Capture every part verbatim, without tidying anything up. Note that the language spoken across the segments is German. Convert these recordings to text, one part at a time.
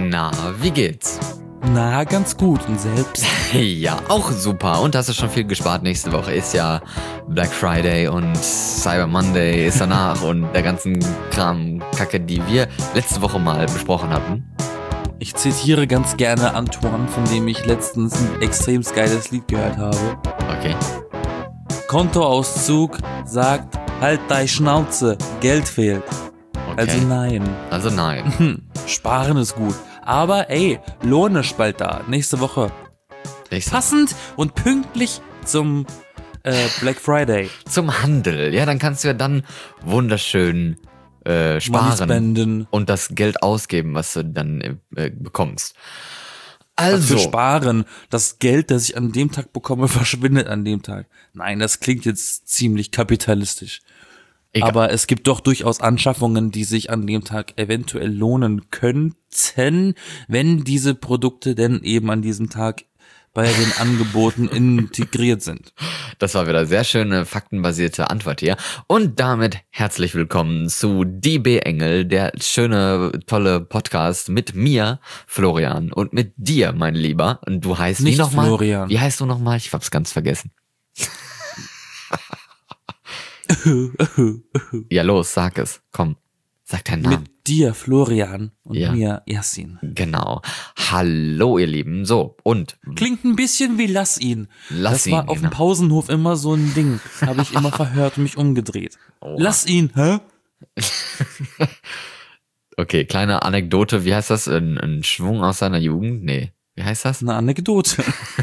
Na, wie geht's? Na, ganz gut. Und selbst? Ja, auch super. Und hast du schon viel gespart? Nächste Woche ist ja Black Friday und Cyber Monday ist danach und der ganzen Kram, Kacke, die wir letzte Woche mal besprochen hatten. Ich zitiere ganz gerne Antoine, von dem ich letztens ein extrem geiles Lied gehört habe. Okay. Kontoauszug sagt, halt deine Schnauze, Geld fehlt. Okay. Also nein. Also nein. Sparen ist gut. Aber ey, Lohn ist bald da. Nächste Woche. Nächste Passend und pünktlich zum äh, Black Friday. Zum Handel. Ja, dann kannst du ja dann wunderschön äh, sparen spenden. und das Geld ausgeben, was du dann äh, bekommst. Also. Was für Also, sparen. Das Geld, das ich an dem Tag bekomme, verschwindet an dem Tag. Nein, das klingt jetzt ziemlich kapitalistisch. Egal. Aber es gibt doch durchaus Anschaffungen, die sich an dem Tag eventuell lohnen könnten, wenn diese Produkte denn eben an diesem Tag bei den Angeboten integriert sind. Das war wieder sehr schöne, faktenbasierte Antwort hier. Und damit herzlich willkommen zu D B Engel, der schöne, tolle Podcast mit mir, Florian, und mit dir, mein Lieber. Und du heißt Nicht wie nochmal? Florian. Wie heißt du nochmal? Ich hab's ganz vergessen. Ja, los, sag es. Komm, sag deinen Namen. Mit dir, Florian, und Ja. mir, Yasin. Genau. Hallo, ihr Lieben. So, und Klingt ein bisschen wie Lass ihn. Lass das ihn, war auf dem genau. Pausenhof immer so ein Ding. Habe ich immer verhört und mich umgedreht. Oha. Lass ihn, hä? Okay, kleine Anekdote. Wie heißt das? Ein, ein Schwung aus seiner Jugend? Nee. Wie heißt das? Eine Anekdote.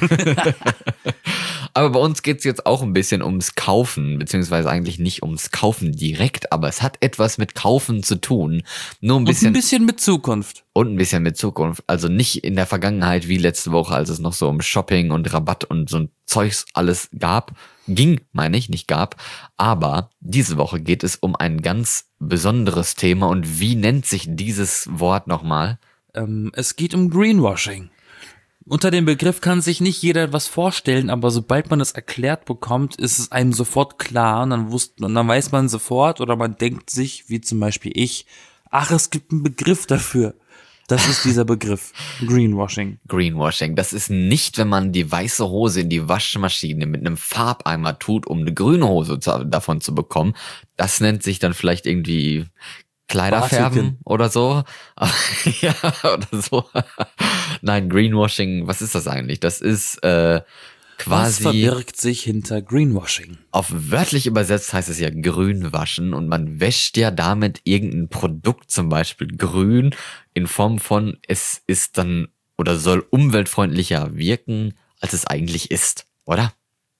Aber bei uns geht's jetzt auch ein bisschen ums Kaufen, beziehungsweise eigentlich nicht ums Kaufen direkt, aber es hat etwas mit Kaufen zu tun. Nur ein Und bisschen ein bisschen mit Zukunft. und ein bisschen mit Zukunft. Also nicht in der Vergangenheit wie letzte Woche, als es noch so um Shopping und Rabatt und so ein Zeugs alles gab. Ging, meine ich, nicht gab. Aber diese Woche geht es um ein ganz besonderes Thema. Und wie nennt sich dieses Wort nochmal? Ähm, es geht um Greenwashing. Unter dem Begriff kann sich nicht jeder etwas vorstellen, aber sobald man es erklärt bekommt, ist es einem sofort klar und dann wussten, und dann weiß man sofort oder man denkt sich, wie zum Beispiel ich, ach, es gibt einen Begriff dafür. Das ist dieser Begriff. Greenwashing. Greenwashing. Das ist nicht, wenn man die weiße Hose in die Waschmaschine mit einem Farbeimer tut, um eine grüne Hose zu, davon zu bekommen. Das nennt sich dann vielleicht irgendwie Kleiderfärben Batiken. oder so. Ja, oder so. Nein, Greenwashing, was ist das eigentlich? Das ist äh, Was quasi, verbirgt sich hinter Greenwashing? auf wörtlich übersetzt heißt es ja grün waschen und man wäscht ja damit irgendein Produkt, zum Beispiel grün, in Form von, es ist dann oder soll umweltfreundlicher wirken, als es eigentlich ist, oder?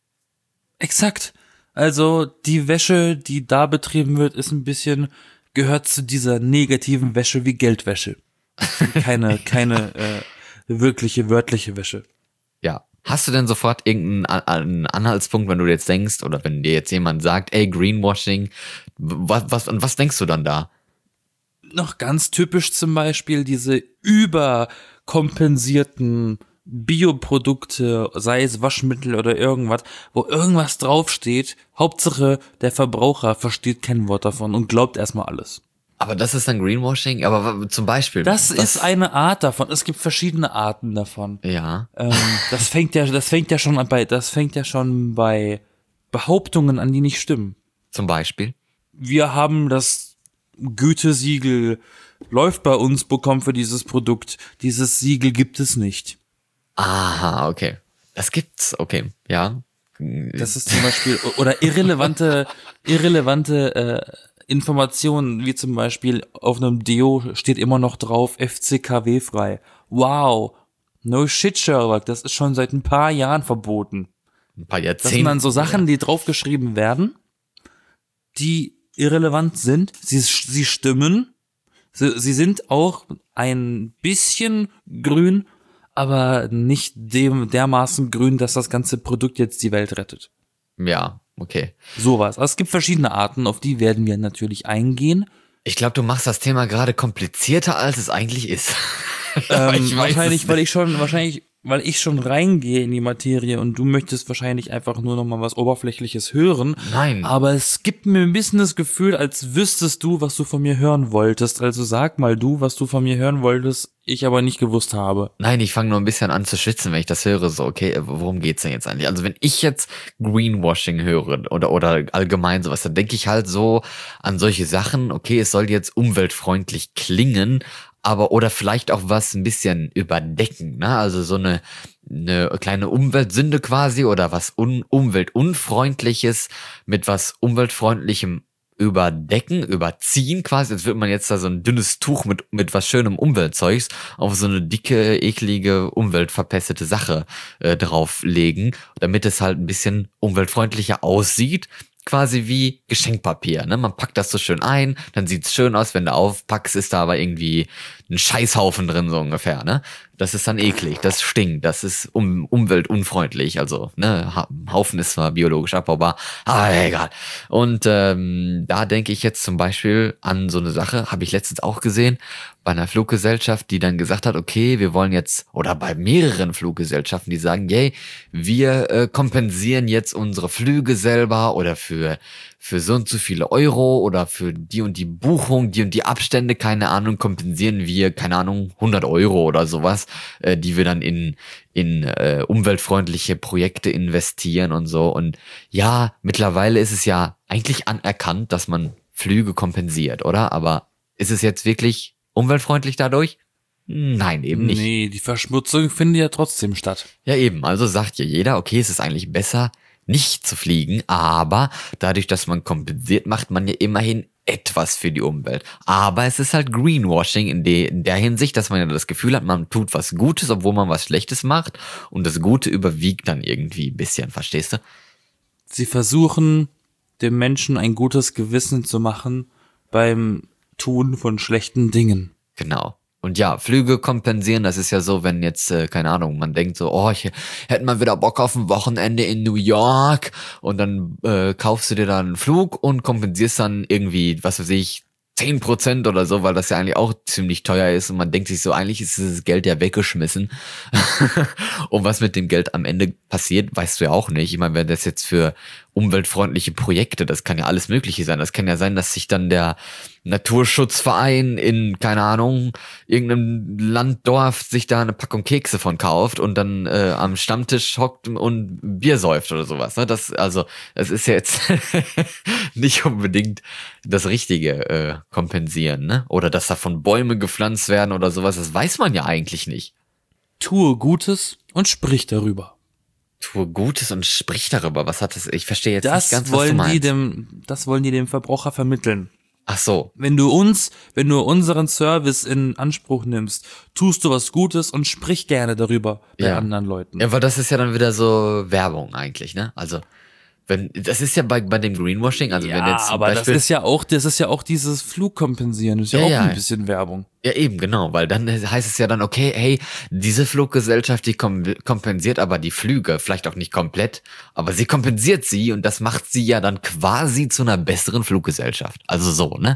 Exakt. Also die Wäsche, die da betrieben wird, ist ein bisschen, gehört zu dieser negativen Wäsche wie Geldwäsche. Keine, keine äh, wirkliche, wörtliche Wäsche. Ja. Hast du denn sofort irgendeinen An- einen Anhaltspunkt, wenn du jetzt denkst, oder wenn dir jetzt jemand sagt, ey, Greenwashing, was, was, an was denkst du dann da? Noch ganz typisch zum Beispiel diese überkompensierten Bioprodukte, sei es Waschmittel oder irgendwas, wo irgendwas draufsteht. Hauptsache, der Verbraucher versteht kein Wort davon und glaubt erstmal alles. Aber das ist dann Greenwashing? Aber w- zum Beispiel. Das was- ist eine Art davon. Es gibt verschiedene Arten davon. Ja. Ähm, das fängt ja, das fängt ja schon an bei, das fängt ja schon bei Behauptungen an, die nicht stimmen. Zum Beispiel. Wir haben das Gütesiegel läuft bei uns bekommen für dieses Produkt. Dieses Siegel gibt es nicht. Aha, okay. Das gibt's, okay, ja. Das ist zum Beispiel, oder irrelevante, irrelevante äh, Informationen, wie zum Beispiel auf einem Deo steht immer noch drauf, F C K W frei. Wow, no shit, Sherlock, das ist schon seit ein paar Jahren verboten. Ein paar Das Jahrzehnte. sind dann so Sachen, die draufgeschrieben werden, die irrelevant sind, sie, sie stimmen, sie, sie sind auch ein bisschen grün, aber nicht dem dermaßen grün, dass das ganze Produkt jetzt die Welt rettet. Ja, okay. Sowas. Also es gibt verschiedene Arten, auf die werden wir natürlich eingehen. Ich glaube, du machst das Thema gerade komplizierter, als es eigentlich ist. Ähm, Ich weiß wahrscheinlich, es weil ich schon, wahrscheinlich weil ich schon reingehe in die Materie und du möchtest wahrscheinlich einfach nur noch mal was Oberflächliches hören. Nein. Aber es gibt mir ein bisschen das Gefühl, als wüsstest du, was du von mir hören wolltest. Also sag mal du, was du von mir hören wolltest, ich aber nicht gewusst habe. Nein, ich fange nur ein bisschen an zu schwitzen, wenn ich das höre. So, okay, worum geht's denn jetzt eigentlich? Also wenn ich jetzt Greenwashing höre oder oder allgemein sowas, dann denke ich halt so an solche Sachen. Okay, es soll jetzt umweltfreundlich klingen, aber oder vielleicht auch was ein bisschen überdecken, ne? Also so eine eine kleine Umweltsünde quasi oder was un umweltunfreundliches mit was umweltfreundlichem überdecken, überziehen quasi, als würde man jetzt da so ein dünnes Tuch mit mit was schönem Umweltzeugs auf so eine dicke, eklige, umweltverpestete Sache äh, drauflegen, damit es halt ein bisschen umweltfreundlicher aussieht. Quasi wie Geschenkpapier, ne? Man packt das so schön ein, dann sieht's schön aus, wenn du aufpackst, ist da aber irgendwie ein Scheißhaufen drin, so ungefähr, ne? Das ist dann eklig, das stinkt, das ist um, umweltunfreundlich, also, ne, Haufen ist zwar biologisch abbaubar, aber egal. Und ähm, da denke ich jetzt zum Beispiel an so eine Sache, habe ich letztens auch gesehen, bei einer Fluggesellschaft, die dann gesagt hat, okay, wir wollen jetzt, oder bei mehreren Fluggesellschaften, die sagen, yay, wir äh, kompensieren jetzt unsere Flüge selber oder für für so und so viele Euro oder für die und die Buchung, die und die Abstände, keine Ahnung, kompensieren wir, keine Ahnung, hundert Euro oder sowas, äh, die wir dann in in äh, umweltfreundliche Projekte investieren und so. Und ja, mittlerweile ist es ja eigentlich anerkannt, dass man Flüge kompensiert, oder? Aber ist es jetzt wirklich umweltfreundlich dadurch? Nein, eben nicht. Nee, die Verschmutzung findet ja trotzdem statt. Ja, eben. Also sagt ja jeder, okay, es ist eigentlich besser, nicht zu fliegen, aber dadurch, dass man kompensiert, macht man ja immerhin etwas für die Umwelt. Aber es ist halt Greenwashing in, de, in der Hinsicht, dass man ja das Gefühl hat, man tut was Gutes, obwohl man was Schlechtes macht und das Gute überwiegt dann irgendwie ein bisschen, verstehst du? Sie versuchen, dem Menschen ein gutes Gewissen zu machen beim Tun von schlechten Dingen. Genau. Und ja, Flüge kompensieren, das ist ja so, wenn jetzt, äh, keine Ahnung, man denkt so, oh, ich hätte mal wieder Bock auf ein Wochenende in New York und dann äh, kaufst du dir da einen Flug und kompensierst dann irgendwie, was weiß ich, zehn Prozent oder so, weil das ja eigentlich auch ziemlich teuer ist und man denkt sich so, eigentlich ist dieses Geld ja weggeschmissen. Und was mit dem Geld am Ende passiert, weißt du ja auch nicht. Ich meine, wenn das jetzt für umweltfreundliche Projekte, das kann ja alles Mögliche sein. Das kann ja sein, dass sich dann der Naturschutzverein in, keine Ahnung, irgendeinem Landdorf sich da eine Packung Kekse von kauft und dann äh, am Stammtisch hockt und Bier säuft oder sowas. Ne? Das, also, das ist ja jetzt nicht unbedingt das Richtige äh, kompensieren, ne? Oder dass davon Bäume gepflanzt werden oder sowas, das weiß man ja eigentlich nicht. Tue Gutes und sprich darüber. Tue Gutes und sprich darüber. Was hat das? Ich verstehe jetzt Das nicht ganz, was du wollen meinst. die dem, das wollen die dem Verbraucher vermitteln. Ach so. Wenn du uns, wenn du unseren Service in Anspruch nimmst, tust du was Gutes und sprich gerne darüber bei Ja. anderen Leuten. Ja, aber das ist ja dann wieder so Werbung eigentlich, ne? Also, wenn, das ist ja bei, bei dem Greenwashing, also wenn Ja, jetzt zum aber Beispiel, das ist ja auch, das ist ja auch dieses Flugkompensieren, das ist ja, Ja, auch ja. ein bisschen Werbung. ja eben, genau, weil dann heißt es ja dann, okay, hey, diese Fluggesellschaft, die kom kompensiert aber die Flüge, vielleicht auch nicht komplett, aber sie kompensiert sie und das macht sie ja dann quasi zu einer besseren Fluggesellschaft. Also so, ne?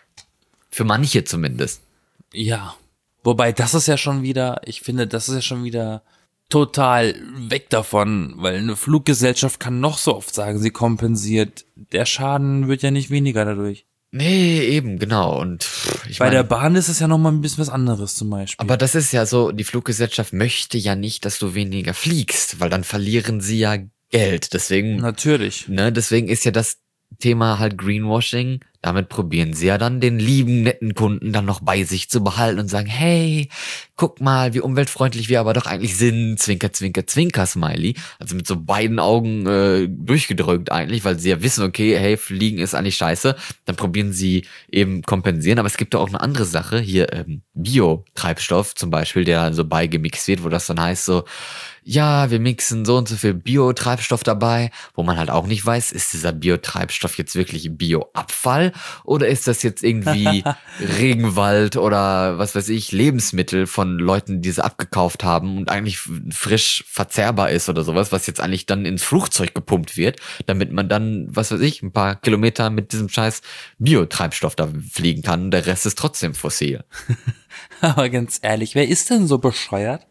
Für manche zumindest. Ja. Wobei, das ist ja schon wieder, ich finde, das ist ja schon wieder total weg davon, weil eine Fluggesellschaft kann noch so oft sagen, sie kompensiert. Der Schaden wird ja nicht weniger dadurch. Nee, eben, genau. Und ich Bei meine, der Bahn ist es ja noch mal ein bisschen was anderes zum Beispiel. aber das ist ja so, die Fluggesellschaft möchte ja nicht, dass du weniger fliegst, weil dann verlieren sie ja Geld. Deswegen, Natürlich. ne, deswegen ist ja das Thema halt Greenwashing. Damit probieren sie ja dann den lieben, netten Kunden dann noch bei sich zu behalten und sagen, hey, guck mal, wie umweltfreundlich wir aber doch eigentlich sind. Zwinker, zwinker, zwinker, Smiley. Also mit so beiden Augen äh, durchgedrückt eigentlich, weil sie ja wissen, okay, hey, Fliegen ist eigentlich scheiße. Dann probieren sie eben kompensieren. Aber es gibt doch auch eine andere Sache. Hier ähm, Biotreibstoff zum Beispiel, der so beigemixt wird, wo das dann heißt so, ja, wir mixen so und so viel Biotreibstoff dabei, wo man halt auch nicht weiß, ist dieser Biotreibstoff jetzt wirklich Bioabfall oder ist das jetzt irgendwie Regenwald oder was weiß ich, Lebensmittel von Leuten, die sie abgekauft haben und eigentlich frisch verzehrbar ist oder sowas, was jetzt eigentlich dann ins Flugzeug gepumpt wird, damit man dann, was weiß ich, ein paar Kilometer mit diesem scheiß Biotreibstoff da fliegen kann und der Rest ist trotzdem fossil. Aber ganz ehrlich, wer ist denn so bescheuert?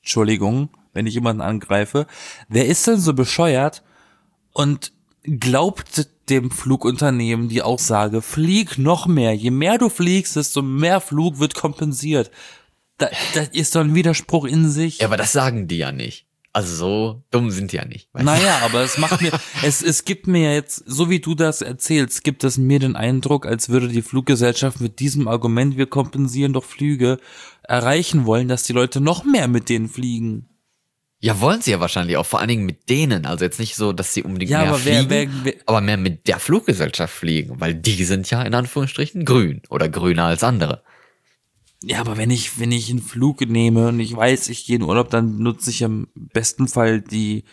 Entschuldigung, wenn ich jemanden angreife, wer ist denn so bescheuert und glaubt dem Flugunternehmen die Aussage, flieg noch mehr, je mehr du fliegst, desto mehr Flug wird kompensiert. Da, das ist doch ein Widerspruch in sich. Ja, aber das sagen die ja nicht. Also so dumm sind die ja nicht. Weißt naja, du? Aber es macht mir, es, es gibt mir jetzt, so wie du das erzählst, gibt es mir den Eindruck, als würde die Fluggesellschaft mit diesem Argument, wir kompensieren doch Flüge, erreichen wollen, dass die Leute noch mehr mit denen fliegen. Ja, wollen sie ja wahrscheinlich auch, vor allen Dingen mit denen. Also jetzt nicht so, dass sie unbedingt ja, mehr aber fliegen, wer, wer, wer, aber mehr mit der Fluggesellschaft fliegen, weil die sind ja in Anführungsstrichen grün oder grüner als andere. Ja, aber wenn ich, wenn ich einen Flug nehme und ich weiß, ich gehe in Urlaub, dann nutze ich im besten Fall die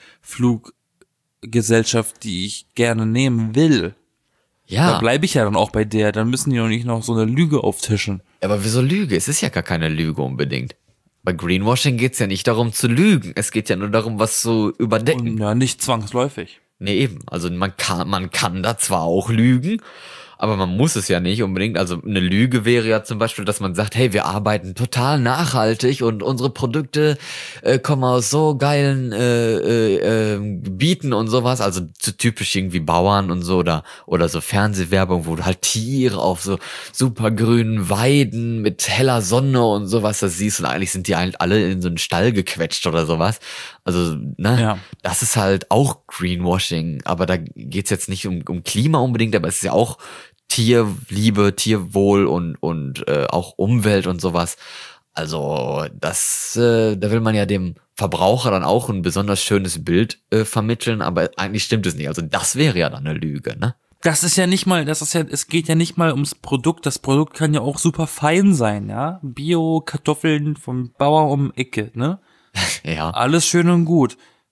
Fluggesellschaft, die ich gerne nehmen will. Ja. Da bleibe ich ja dann auch bei der, dann müssen die doch nicht noch so eine Lüge auftischen. Aber wieso Lüge? Es ist ja gar keine Lüge unbedingt. Bei Greenwashing geht's ja nicht darum zu lügen, es geht ja nur darum, was zu überdecken. Und ja, nicht zwangsläufig. Nee, eben. Also man kann, man kann da zwar auch lügen, aber man muss es ja nicht unbedingt. Also eine Lüge wäre ja zum Beispiel, dass man sagt, hey, wir arbeiten total nachhaltig und unsere Produkte äh, kommen aus so geilen äh, äh, äh, Gebieten und sowas. Also so typisch irgendwie Bauern und so oder oder so Fernsehwerbung, wo du halt Tiere auf so super grünen Weiden mit heller Sonne und sowas das siehst und eigentlich sind die halt alle in so einen Stall gequetscht oder sowas. Also, ne, Ja. Das ist halt auch Greenwashing, aber da geht's jetzt nicht um, um Klima unbedingt, aber es ist ja auch Tierliebe, Tierwohl und und äh, auch Umwelt und sowas. Also das, äh, da will man ja dem Verbraucher dann auch ein besonders schönes Bild äh, vermitteln, aber eigentlich stimmt es nicht. Also das wäre ja dann eine Lüge, ne? Das ist ja nicht mal, das ist ja, es geht ja nicht mal ums Produkt. Das Produkt kann ja auch super fein sein, ja. Bio-Kartoffeln vom Bauer um die Ecke, ne? Ja. Alles schön und gut.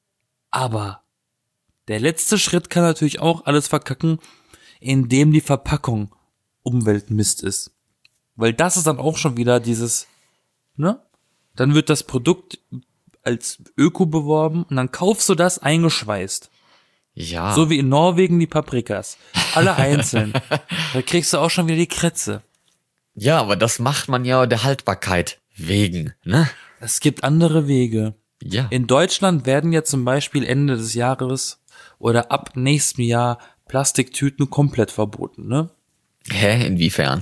Aber der letzte Schritt kann natürlich auch alles verkacken, indem die Verpackung Umweltmist ist. Weil das ist dann auch schon wieder dieses, ne? Dann wird das Produkt als Öko beworben und dann kaufst du das eingeschweißt. Ja. So wie in Norwegen die Paprikas. Alle einzeln. Da kriegst du auch schon wieder die Krätze. Ja, aber das macht man ja der Haltbarkeit wegen, ne? Es gibt andere Wege. Ja. In Deutschland werden ja zum Beispiel Ende des Jahres oder ab nächstem Jahr Plastiktüten komplett verboten, ne? Hä? Inwiefern?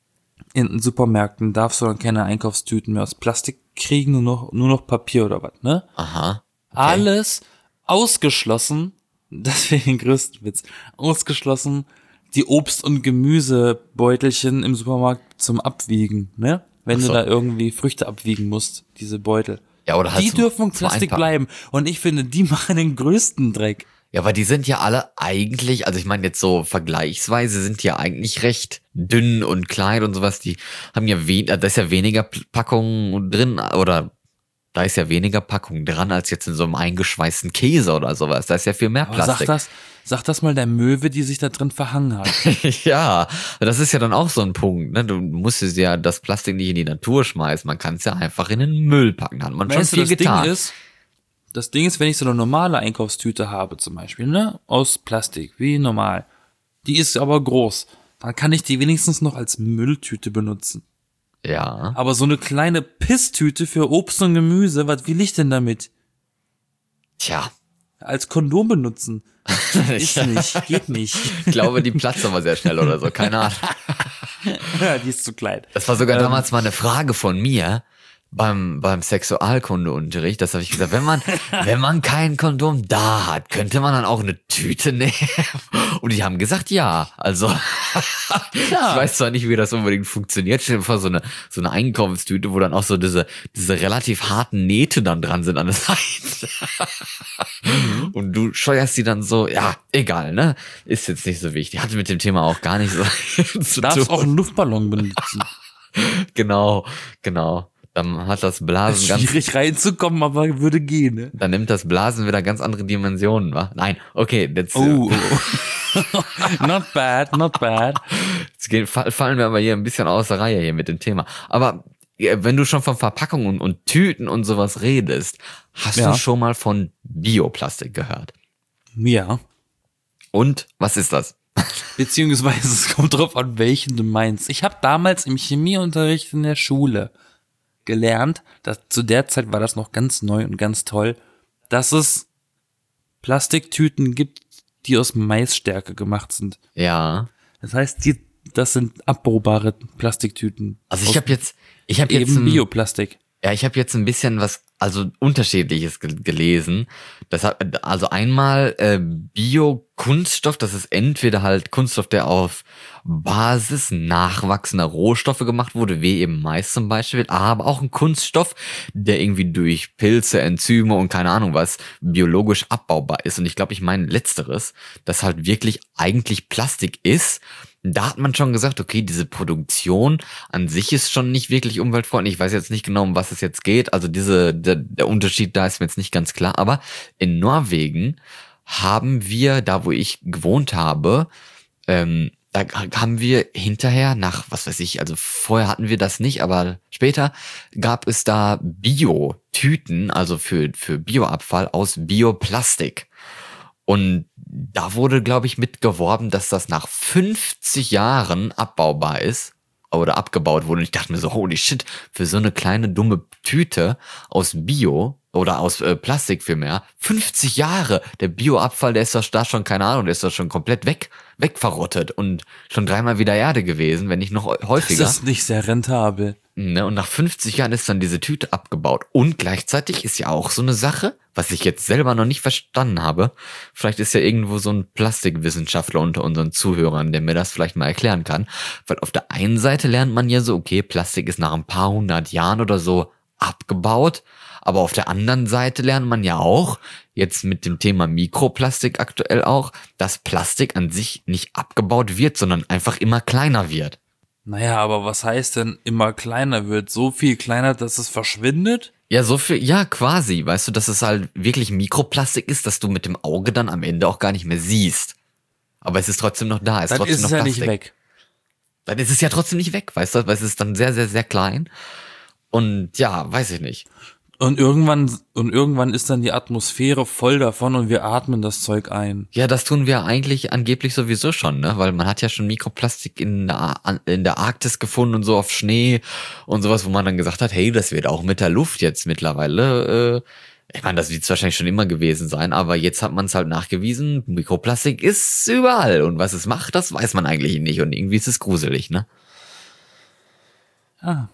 In Supermärkten darfst du dann keine Einkaufstüten mehr aus Plastik kriegen, nur noch, nur noch Papier oder was, ne? Aha. Okay. Alles ausgeschlossen, das wäre den größten Witz, ausgeschlossen die Obst- und Gemüsebeutelchen im Supermarkt zum Abwiegen, ne? Wenn Ach so. du da irgendwie Früchte abwiegen musst, diese Beutel. Ja, oder halt Die zum- dürfen im zum Plastik Einpacken. bleiben. Und ich finde, die machen den größten Dreck. Ja, aber die sind ja alle eigentlich, also ich meine jetzt so vergleichsweise sind die ja eigentlich recht dünn und klein und sowas. Die haben ja wen, da ist ja weniger P- Packung drin oder da ist ja weniger Packung dran als jetzt in so einem eingeschweißten Käse oder sowas. Da ist ja viel mehr Aber sag Plastik. das, sag das mal der Möwe, die sich da drin verhangen hat. Ja, das ist ja dann auch so ein Punkt. Ne? Du musstest ja das Plastik nicht in die Natur schmeißen. Man kann es ja einfach in den Müll packen. Da hat man schon Weißt du, viel das getan. Ding ist, das Ding ist, wenn ich so eine normale Einkaufstüte habe zum Beispiel, ne, aus Plastik, wie normal, die ist aber groß, dann kann ich die wenigstens noch als Mülltüte benutzen. Ja. Aber so eine kleine Pisstüte für Obst und Gemüse, was will ich denn damit? Tja. Als Kondom benutzen? Ist nicht, geht nicht. Ich glaube, die platzt aber sehr schnell oder so. Keine Ahnung. Ja, die ist zu klein. Das war sogar Ähm. damals mal eine Frage von mir beim beim Sexualkundeunterricht. Das habe ich gesagt, wenn man wenn man kein Kondom da hat, könnte man dann auch eine Tüte nehmen? Und die haben gesagt, ja. Also ich weiß zwar nicht, wie das unbedingt funktioniert. Stell dir vor, so eine so eine Einkaufstüte, wo dann auch so diese diese relativ harten Nähte dann dran sind an der Seite. Und du scheuerst die dann so, ja, egal, ne? Ist jetzt nicht so wichtig. Hatte mit dem Thema auch gar nicht so zu Du darfst tun. auch einen Luftballon benutzen. Genau, genau. Dann hat das Blasen ganz, Schwierig reinzukommen, aber würde gehen, ne? dann nimmt das Blasen wieder ganz andere Dimensionen, wa? Nein, okay, jetzt, Oh, äh, oh. Not bad, not bad. jetzt gehen, fa- fallen wir aber hier ein bisschen aus der Reihe hier mit dem Thema. Aber ja, wenn du schon von Verpackungen und, und Tüten und sowas redest, hast Ja. du schon mal von Bioplastik gehört? Ja. Und was ist das? Beziehungsweise es kommt drauf an, welchen du meinst. Ich habe damals im Chemieunterricht in der Schule gelernt, dass zu der Zeit war das noch ganz neu und ganz toll, dass es Plastiktüten gibt, die aus Maisstärke gemacht sind. Ja. Das heißt, die, das sind abbaubare Plastiktüten. Also ich habe jetzt, ich habe jetzt eben ein, Bioplastik. Ja, ich habe jetzt ein bisschen was, also unterschiedliches ge- gelesen. Das hat, also einmal äh, Biokunststoff, das ist entweder halt Kunststoff, der auf Basis nachwachsender Rohstoffe gemacht wurde, wie eben Mais zum Beispiel, aber auch ein Kunststoff, der irgendwie durch Pilze, Enzyme und keine Ahnung was biologisch abbaubar ist. Und ich glaube, ich meine letzteres, das halt wirklich eigentlich Plastik ist. Da hat man schon gesagt, okay, diese Produktion an sich ist schon nicht wirklich umweltfreundlich. Ich weiß jetzt nicht genau, um was es jetzt geht. Also diese, der, der Unterschied da ist mir jetzt nicht ganz klar. Aber in Norwegen haben wir, da wo ich gewohnt habe, ähm, da haben wir hinterher nach, was weiß ich, also vorher hatten wir das nicht, aber später gab es da Bio-Tüten, also für, für Bioabfall aus Bioplastik. Und da wurde, glaube ich, mitgeworben, dass das nach fünfzig Jahren abbaubar ist oder abgebaut wurde. Und ich dachte mir so, holy shit, für so eine kleine dumme Tüte aus Bio oder aus äh, Plastik vielmehr, fünfzig Jahre, der Bioabfall, der ist doch da schon, keine Ahnung, der ist doch schon komplett weg, wegverrottet und schon dreimal wieder Erde gewesen, wenn nicht noch häufiger. Das ist nicht sehr rentabel. Ne, und nach fünfzig Jahren ist dann diese Tüte abgebaut. Und gleichzeitig ist ja auch so eine Sache, was ich jetzt selber noch nicht verstanden habe. Vielleicht ist ja irgendwo so ein Plastikwissenschaftler unter unseren Zuhörern, der mir das vielleicht mal erklären kann. Weil auf der einen Seite lernt man ja so, okay, Plastik ist nach ein paar hundert Jahren oder so abgebaut. Aber auf der anderen Seite lernt man ja auch, jetzt mit dem Thema Mikroplastik aktuell auch, dass Plastik an sich nicht abgebaut wird, sondern einfach immer kleiner wird. Naja, aber was heißt denn immer kleiner wird? So viel kleiner, dass es verschwindet? Ja, so viel, ja, quasi, weißt du, dass es halt wirklich Mikroplastik ist, dass du mit dem Auge dann am Ende auch gar nicht mehr siehst. Aber es ist trotzdem noch da, es ist Dann trotzdem ist noch es ja Plastik. nicht weg. Dann ist es ja trotzdem nicht weg, weißt du, weil es ist dann sehr, sehr, sehr klein. Und ja, weiß ich nicht. Und irgendwann, und irgendwann ist dann die Atmosphäre voll davon und wir atmen das Zeug ein. Ja, das tun wir eigentlich angeblich sowieso schon, ne? Weil man hat ja schon Mikroplastik in der, in der Arktis gefunden und so auf Schnee und sowas, wo man dann gesagt hat, hey, das wird auch mit der Luft jetzt mittlerweile, äh, ich meine, das wird es wahrscheinlich schon immer gewesen sein, aber jetzt hat man es halt nachgewiesen, Mikroplastik ist überall und was es macht, das weiß man eigentlich nicht und irgendwie ist es gruselig, ne? Ah.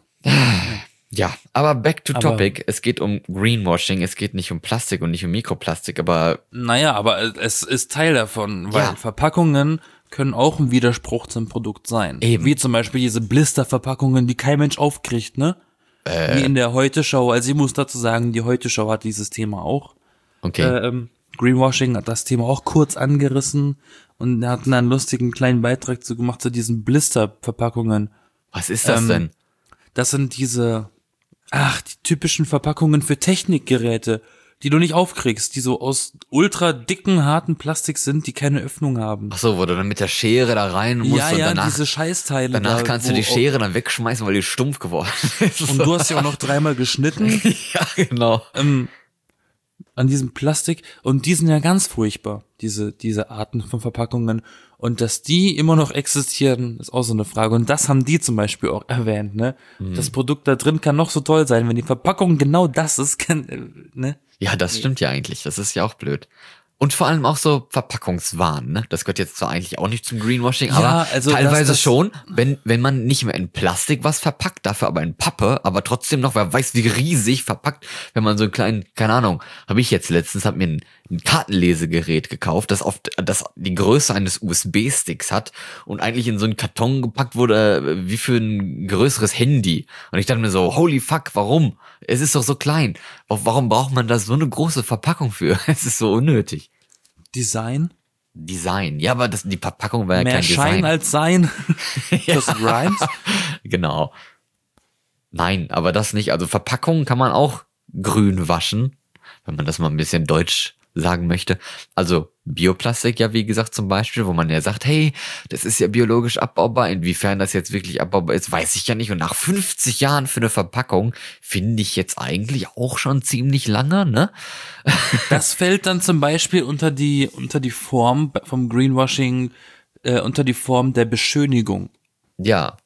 Ja, aber back to Aber- topic. Es geht um Greenwashing, es geht nicht um Plastik und nicht um Mikroplastik, aber Naja, aber es ist Teil davon, weil Ja. Verpackungen können auch ein Widerspruch zum Produkt sein. Eben. Wie zum Beispiel diese Blisterverpackungen, die kein Mensch aufkriegt, ne? Äh. Wie in der Heute-Show. Also ich muss dazu sagen, die Heute-Show hat dieses Thema auch. okay. Ähm, Greenwashing hat das Thema auch kurz angerissen und er hat einen lustigen kleinen Beitrag zu gemacht zu diesen Blisterverpackungen. Was ist das ähm, denn? Das sind diese, ach, die typischen Verpackungen für Technikgeräte, die du nicht aufkriegst, die so aus ultra dicken, harten Plastik sind, die keine Öffnung haben. Ach so, wo du dann mit der Schere da rein musst ja, und ja, danach, diese Scheißteile. danach da, kannst du wo die Schere dann wegschmeißen, weil die stumpf geworden ist. auch- Und du hast ja auch noch dreimal geschnitten ja, genau. ähm, an diesem Plastik und die sind ja ganz furchtbar, diese, diese Arten von Verpackungen. Und dass die immer noch existieren, ist auch so eine Frage. Und das haben die zum Beispiel auch erwähnt, ne? Das Produkt da drin kann noch so toll sein, wenn die Verpackung genau das ist, kann, äh, ne? Ja, das stimmt ja eigentlich. Das ist ja auch blöd. Und vor allem auch so Verpackungswahn, ne? Das gehört jetzt zwar eigentlich auch nicht zum Greenwashing, Ja, aber also teilweise das- das- schon, wenn, wenn man nicht mehr in Plastik was verpackt, dafür aber in Pappe, aber trotzdem noch, wer weiß wie riesig verpackt, wenn man so einen kleinen, keine Ahnung, habe ich jetzt letztens, hab mir ein, ein Kartenlesegerät gekauft, das oft, das die Größe eines U S B-Sticks hat und eigentlich in so einen Karton gepackt wurde, wie für ein größeres Handy. Und ich dachte mir so, holy fuck, warum? Es ist doch so klein. Warum braucht man da so eine große Verpackung für? Es ist so unnötig. Design. Design. Ja, aber das, die Verpackung war ja Mehr kein Schein Design. als Sein. Das rhymes. Genau. Nein, aber das nicht. Also Verpackungen kann man auch grün waschen, wenn man das mal ein bisschen deutsch sagen möchte. Also Bioplastik ja, wie gesagt, zum Beispiel, wo man ja sagt, hey, das ist ja biologisch abbaubar. Inwiefern das jetzt wirklich abbaubar ist, weiß ich ja nicht. Und nach fünfzig Jahren für eine Verpackung finde ich jetzt eigentlich auch schon ziemlich lange, ne? Das fällt dann zum Beispiel unter die, unter die Form vom Greenwashing, äh, unter die Form der Beschönigung. Ja.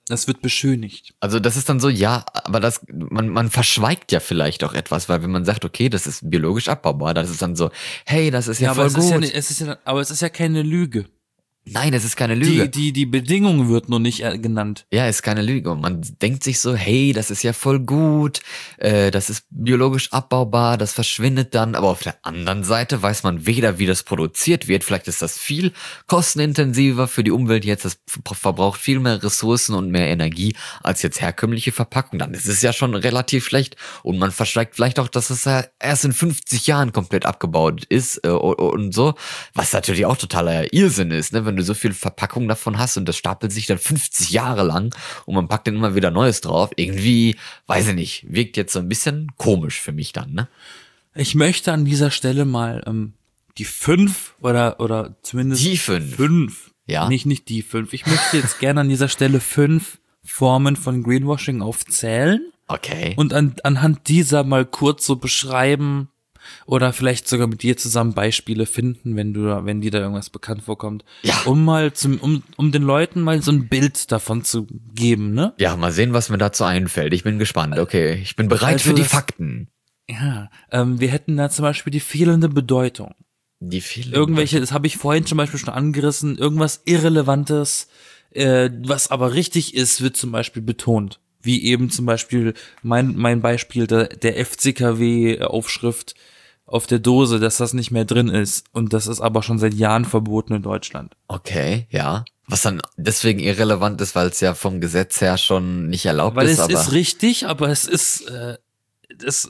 Das wird beschönigt. Also das ist dann so, ja, aber das, man, man verschweigt ja vielleicht auch etwas, weil wenn man sagt, okay, das ist biologisch abbaubar, das ist dann so, hey, das ist ja, ja voll aber es gut. Ist ja, nicht- es ist ja, aber es ist ja keine Lüge. Nein, es ist keine Lüge. Die, die, die Bedingung wird nur nicht äh, genannt. Ja, ist keine Lüge. Und man denkt sich so, hey, das ist ja voll gut, äh, das ist biologisch abbaubar, das verschwindet dann. Aber auf der anderen Seite weiß man weder, wie das produziert wird. Vielleicht ist das viel kostenintensiver für die Umwelt jetzt. Das verbraucht viel mehr Ressourcen und mehr Energie als jetzt herkömmliche Verpackung. Dann ist es ja schon relativ schlecht. Und man verschweigt vielleicht auch, dass es ja erst in fünfzig Jahren komplett abgebaut ist äh, und so. Was natürlich auch totaler Irrsinn ist, ne? Wenn du so viel Verpackung davon hast und das stapelt sich dann fünfzig Jahre lang und man packt dann immer wieder Neues drauf. Irgendwie, weiß ich nicht, wirkt jetzt so ein bisschen komisch für mich dann, ne? Ich möchte an dieser Stelle mal ähm, die fünf oder oder zumindest Die fünf. fünf. Ja. Nicht, nicht die fünf. Ich möchte jetzt gerne an dieser Stelle fünf Formen von Greenwashing aufzählen Okay. und an, anhand dieser mal kurz so beschreiben, oder vielleicht sogar mit dir zusammen Beispiele finden, wenn du da, wenn dir da irgendwas bekannt vorkommt. Ja. Um mal zum, um, um den Leuten mal so ein Bild davon zu geben, ne? Ja, mal sehen, was mir dazu einfällt. Ich bin gespannt. Okay, ich bin bereit Also für die das- Fakten. Ja. Ähm, wir hätten da zum Beispiel die fehlende Bedeutung. Die vielen. Irgendwelche, das habe ich vorhin zum Beispiel schon angerissen, irgendwas Irrelevantes, äh, was aber richtig ist, wird zum Beispiel betont. Wie eben zum Beispiel mein, mein Beispiel der, der F C K W-Aufschrift auf der Dose, dass das nicht mehr drin ist. Und das ist aber schon seit Jahren verboten in Deutschland. Okay, ja. Was dann deswegen irrelevant ist, weil es ja vom Gesetz her schon nicht erlaubt Weil ist, es aber ist richtig, aber es ist, äh, das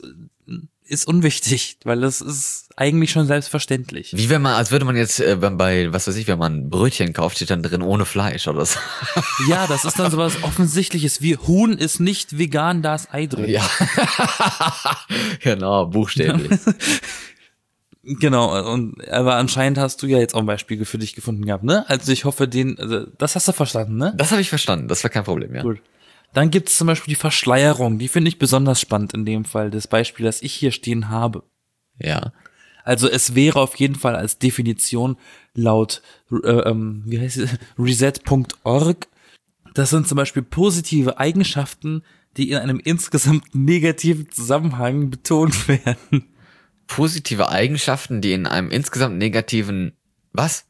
ist unwichtig, weil es ist eigentlich schon selbstverständlich. wie wenn man, als würde man jetzt äh, bei, was weiß ich, wenn man ein Brötchen kauft, steht dann drin ohne Fleisch oder so. Ja, das ist dann sowas Offensichtliches wie Huhn ist nicht vegan, da ist Ei drin. Ja. Genau, buchstäblich. Genau, und aber anscheinend hast du ja jetzt auch ein Beispiel für dich gefunden gehabt, ne? Also ich hoffe, den, also das hast du verstanden, ne? Das habe ich verstanden, das war kein Problem, ja. Gut. Dann gibt es zum Beispiel die Verschleierung, die finde ich besonders spannend in dem Fall, das Beispiel, das ich hier stehen habe. Ja. Also es wäre auf jeden Fall als Definition laut äh, ähm, wie heißt es? reset Punkt org, das sind zum Beispiel positive Eigenschaften, die in einem insgesamt negativen Zusammenhang betont werden. Positive Eigenschaften, die in einem insgesamt negativen, was?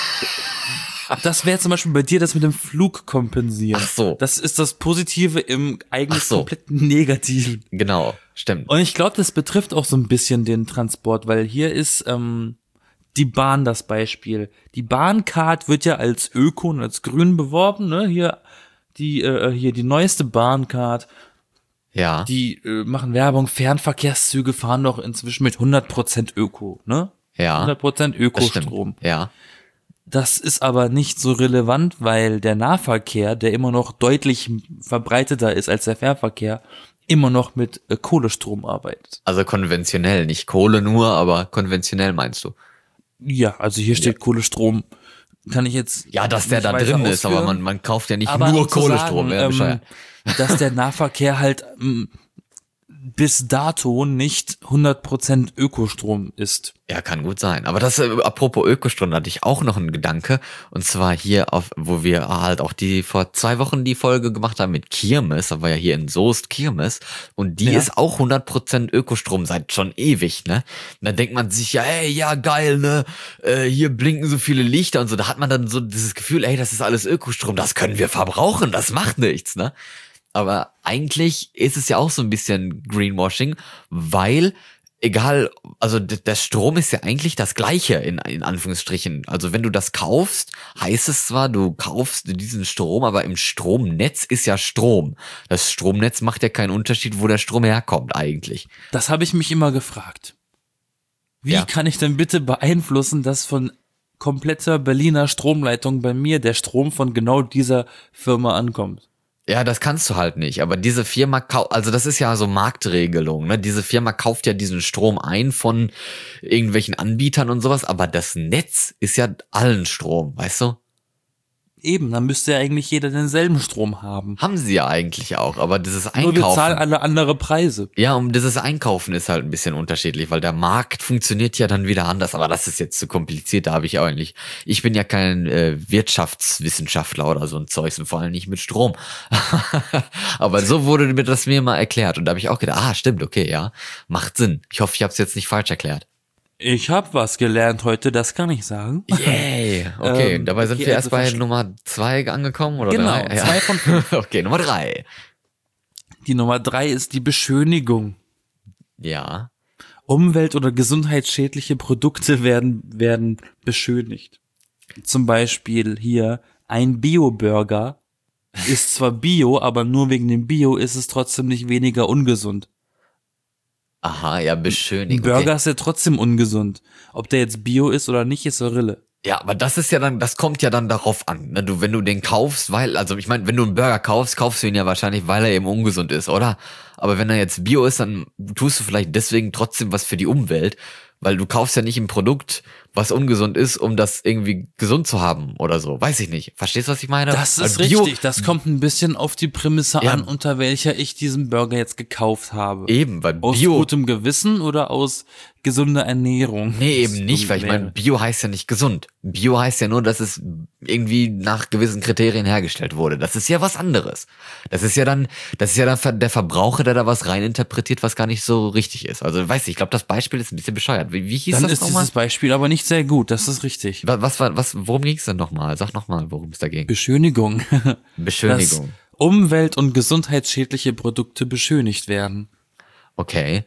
Das wäre zum Beispiel bei dir das mit dem Flug kompensieren. Ach so. Das ist das Positive im eigentlich Ach so. komplett Negativen. Genau, stimmt. Und ich glaube, das betrifft auch so ein bisschen den Transport, weil hier ist ähm, die Bahn das Beispiel. Die Bahncard wird ja als Öko und als grün beworben, ne? Hier die äh, hier die neueste Bahncard, Ja. die äh, machen Werbung, Fernverkehrszüge fahren doch inzwischen mit hundert Prozent Öko, ne? Ja. hundert Prozent Das stimmt. Ökostrom. Ja. Das ist aber nicht so relevant, weil der Nahverkehr, der immer noch deutlich verbreiteter ist als der Fernverkehr, immer noch mit äh, Kohlestrom arbeitet. Also konventionell, nicht Kohle nur, aber konventionell meinst du? Ja, also hier steht Kohlestrom. Kann ich jetzt Ja, dass der nicht da weiter drin ist, aber ausführen. man, man kauft ja nicht Aber nur um zu Kohlestrom. sagen, Ja, ähm, bescheuert. dass der Nahverkehr halt ähm, bis dato nicht hundert Prozent Ökostrom ist. Ja, kann gut sein. Aber das, äh, apropos Ökostrom, da hatte ich auch noch einen Gedanke. Und zwar hier auf, wo wir halt auch die, vor zwei Wochen die Folge gemacht haben mit Kirmes. Da war ja hier in Soest Kirmes. Und die Ja. ist auch hundert Prozent Ökostrom seit schon ewig, ne? Und dann denkt man sich ja, ey, ja, geil, ne? Äh, hier blinken so viele Lichter und so. Da hat man dann so dieses Gefühl, ey, das ist alles Ökostrom. Das können wir verbrauchen. Das macht nichts, ne? Aber eigentlich ist es ja auch so ein bisschen Greenwashing, weil egal, also d- der Strom ist ja eigentlich das Gleiche in, in Anführungsstrichen. Also wenn du das kaufst, heißt es zwar, du kaufst diesen Strom, aber im Stromnetz ist ja Strom. Das Stromnetz macht ja keinen Unterschied, wo der Strom herkommt eigentlich. Das habe ich mich immer gefragt. Wie Ja. kann ich denn bitte beeinflussen, dass von kompletter Berliner Stromleitung bei mir der Strom von genau dieser Firma ankommt? Ja, das kannst du halt nicht. Aber diese Firma, kau- also das ist ja so Marktregelung, ne? Diese Firma kauft ja diesen Strom ein von irgendwelchen Anbietern und sowas, aber das Netz ist ja allen Strom, weißt du? Eben, dann müsste ja eigentlich jeder denselben Strom haben. Haben sie ja eigentlich auch, aber dieses Einkaufen. Nur wir zahlen alle andere Preise. Ja, und dieses Einkaufen ist halt ein bisschen unterschiedlich, weil der Markt funktioniert ja dann wieder anders, aber das ist jetzt zu kompliziert, da habe ich auch eigentlich. Ich bin ja kein äh, Wirtschaftswissenschaftler oder so ein Zeugs und vor allem nicht mit Strom. Aber so wurde mir das mir mal erklärt und da habe ich auch gedacht, ah, stimmt, okay, ja, macht Sinn. Ich hoffe, ich habe es jetzt nicht falsch erklärt. Ich habe was gelernt heute, das kann ich sagen. Yay, okay, Ähm, dabei sind okay, wir erst also bei Nummer zwei angekommen, oder Genau, drei? Ja. zwei von fünf. Okay, Nummer drei. Die Nummer drei ist die Beschönigung. Ja. Umwelt- oder gesundheitsschädliche Produkte werden, werden beschönigt. Zum Beispiel hier ein Bio-Burger ist zwar Bio, aber nur wegen dem Bio ist es trotzdem nicht weniger ungesund. Aha, ja, Ein beschönigen. Burger Okay. ist ja trotzdem ungesund. Ob der jetzt Bio ist oder nicht, ist Rille. Ja, aber das ist ja dann, das kommt ja dann darauf an, ne? Du, wenn du den kaufst, weil, also ich meine, wenn du einen Burger kaufst, kaufst du ihn ja wahrscheinlich, weil er eben ungesund ist, oder? Aber wenn er jetzt Bio ist, dann tust du vielleicht deswegen trotzdem was für die Umwelt, weil du kaufst ja nicht ein Produkt, was ungesund ist, um das irgendwie gesund zu haben oder so. Weiß ich nicht. Verstehst du, was ich meine? Das ist Weil Bio, richtig. Das kommt ein bisschen auf die Prämisse Ja. an, unter welcher ich diesen Burger jetzt gekauft habe. Eben, weil Aus Bio, gutem Gewissen oder aus gesunder Ernährung? nee, Das eben nicht, weil ich wäre- meine, Bio heißt ja nicht gesund. Bio heißt ja nur, dass es irgendwie nach gewissen Kriterien hergestellt wurde. Das ist ja was anderes. Das ist ja dann, das ist ja dann der Verbraucher, der da was reininterpretiert, was gar nicht so richtig ist. Also, weiß ich, ich glaube, das Beispiel ist ein bisschen bescheuert. Wie, wie hieß Dann das ist nochmal? dieses Beispiel aber nicht sehr gut, das ist richtig. Was, was war, was, worum ging es denn nochmal? Sag nochmal, worum es da ging. Beschönigung. Beschönigung. Dass umwelt- und gesundheitsschädliche Produkte beschönigt werden. Okay.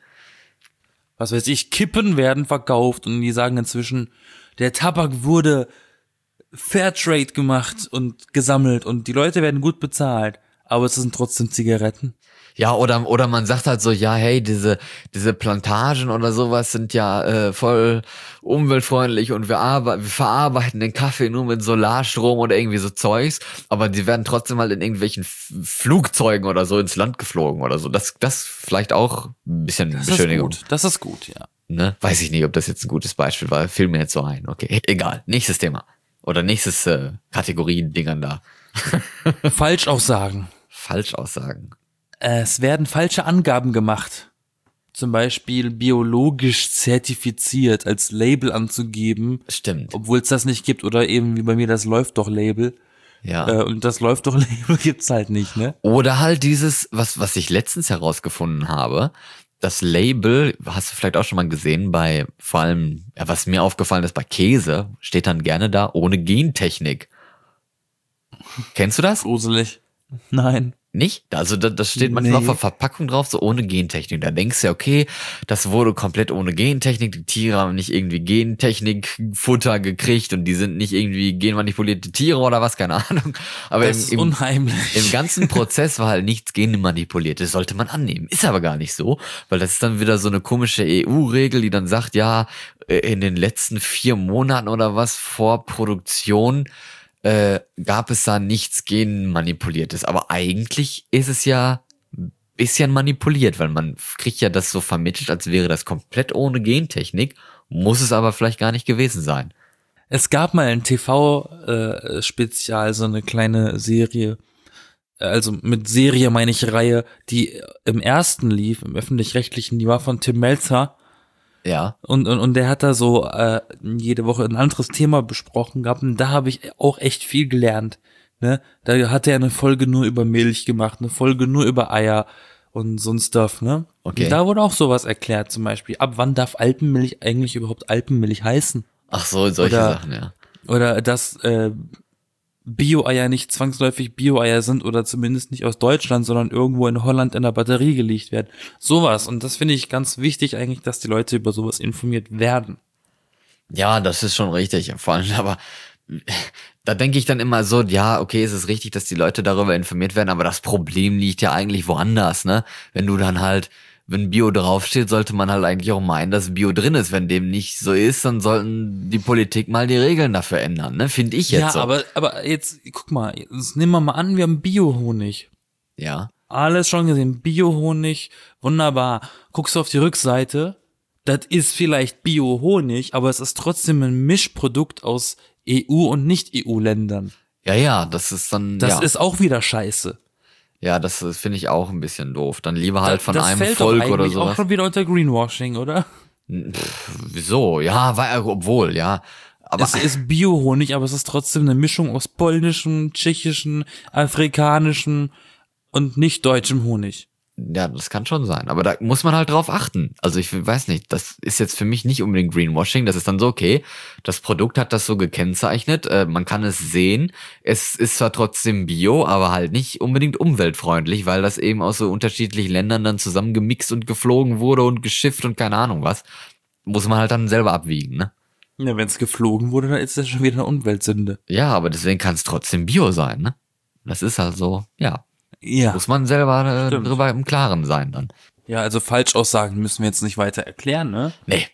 Was weiß ich, Kippen werden verkauft und die sagen inzwischen, der Tabak wurde Fairtrade gemacht und gesammelt und die Leute werden gut bezahlt, aber es sind trotzdem Zigaretten. Ja, oder, oder man sagt halt so, ja, hey, diese, diese Plantagen oder sowas sind ja äh, voll umweltfreundlich und wir, arbe- wir verarbeiten den Kaffee nur mit Solarstrom oder irgendwie so Zeugs, aber die werden trotzdem halt in irgendwelchen F- Flugzeugen oder so ins Land geflogen oder so. Das, das vielleicht auch ein bisschen Das ist Beschönigung. gut, das ist gut, ja. Ne? Weiß ich nicht, ob das jetzt ein gutes Beispiel war. Fiel mir jetzt so ein. Okay, egal. Nächstes Thema. Oder nächstes äh, Kategorien-Dingern da. Falschaussagen. Falschaussagen. Es werden falsche Angaben gemacht. Zum Beispiel biologisch zertifiziert als Label anzugeben, Stimmt. obwohl es das nicht gibt, oder eben wie bei mir das läuft doch Label. Ja. Äh, und das läuft doch Label gibt's halt nicht, ne? Oder halt dieses, was, was ich letztens herausgefunden habe, das Label, hast du vielleicht auch schon mal gesehen, bei vor allem, ja, was mir aufgefallen ist, bei Käse, steht dann gerne da, ohne Gentechnik. Kennst du das? Gruselig. Nein. Nicht? Also da, das steht manchmal Nee. auf der Verpackung drauf, so ohne Gentechnik. Da denkst du ja, okay, das wurde komplett ohne Gentechnik. Die Tiere haben nicht irgendwie Gentechnik-Futter gekriegt und die sind nicht irgendwie genmanipulierte Tiere oder was, keine Ahnung. Aber Das im, ist im, unheimlich. im ganzen Prozess war halt nichts genmanipuliert. Das sollte man annehmen. Ist aber gar nicht so, weil das ist dann wieder so eine komische E U-Regel, die dann sagt, ja, in den letzten vier Monaten oder was vor Produktion äh, gab es da nichts genmanipuliertes. Aber eigentlich ist es ja ein bisschen manipuliert, weil man kriegt ja das so vermittelt, als wäre das komplett ohne Gentechnik, muss es aber vielleicht gar nicht gewesen sein. Es gab mal ein T V-Spezial, so eine kleine Serie, also mit Serie meine ich Reihe, die im ersten lief, im öffentlich-rechtlichen, die war von Tim Melzer. Ja. Und, und, und der hat da so äh, jede Woche ein anderes Thema besprochen gehabt und da habe ich auch echt viel gelernt. Ne? Da hat er eine Folge nur über Milch gemacht, eine Folge nur über Eier und so ein Stuff. Ne? Okay. Und da wurde auch sowas erklärt, zum Beispiel, ab wann darf Alpenmilch eigentlich überhaupt Alpenmilch heißen? Ach so, solche Oder- Sachen, ja. Oder dass äh, Bio-Eier nicht zwangsläufig Bio-Eier sind oder zumindest nicht aus Deutschland, sondern irgendwo in Holland in der Batterie gelegt werden. Sowas. Und das finde ich ganz wichtig eigentlich, dass die Leute über sowas informiert werden. Ja, das ist schon richtig. Vor allem, aber da denke ich dann immer so, ja, okay, es ist richtig, dass die Leute darüber informiert werden, aber das Problem liegt ja eigentlich woanders, ne? Wenn du dann halt, wenn Bio draufsteht, sollte man halt eigentlich auch meinen, dass Bio drin ist. Wenn dem nicht so ist, dann sollten die Politik mal die Regeln dafür ändern, ne? Finde ich jetzt Ja, so. aber, aber jetzt, guck mal, jetzt nehmen wir mal an, wir haben Bio-Honig. Ja. Alles schon gesehen, Bio-Honig, wunderbar. Guckst du auf die Rückseite, das ist vielleicht Bio-Honig, aber es ist trotzdem ein Mischprodukt aus E U- und Nicht-E U-Ländern. Ja, ja, das ist dann, Das ja. ist auch wieder scheiße. Ja, das, das finde ich auch ein bisschen doof. Dann lieber halt von das einem fällt Volk doch oder eigentlich auch sowas. schon wieder unter Greenwashing, oder? Pff, wieso? Ja, weil, obwohl, ja. Aber Es ist Bio-Honig, aber es ist trotzdem eine Mischung aus polnischem, tschechischem, afrikanischem und nicht deutschem Honig. ja, das kann schon sein. Aber da muss man halt drauf achten. Also ich weiß nicht, das ist jetzt für mich nicht unbedingt Greenwashing. Das ist dann so, okay, das Produkt hat das so gekennzeichnet, äh, man kann es sehen. Es ist zwar trotzdem Bio, aber halt nicht unbedingt umweltfreundlich, weil das eben aus so unterschiedlichen Ländern dann zusammengemixt und geflogen wurde und geschifft und keine Ahnung was. Muss man halt dann selber abwiegen, ne? Ja, wenn es geflogen wurde, dann ist das schon wieder eine Umweltsünde. Ja, aber deswegen kann es trotzdem Bio sein, ne? Das ist halt so, ja. Ja. Muss man selber äh, Stimmt. drüber im Klaren sein dann. Ja, also Falschaussagen müssen wir jetzt nicht weiter erklären, ne? Nee.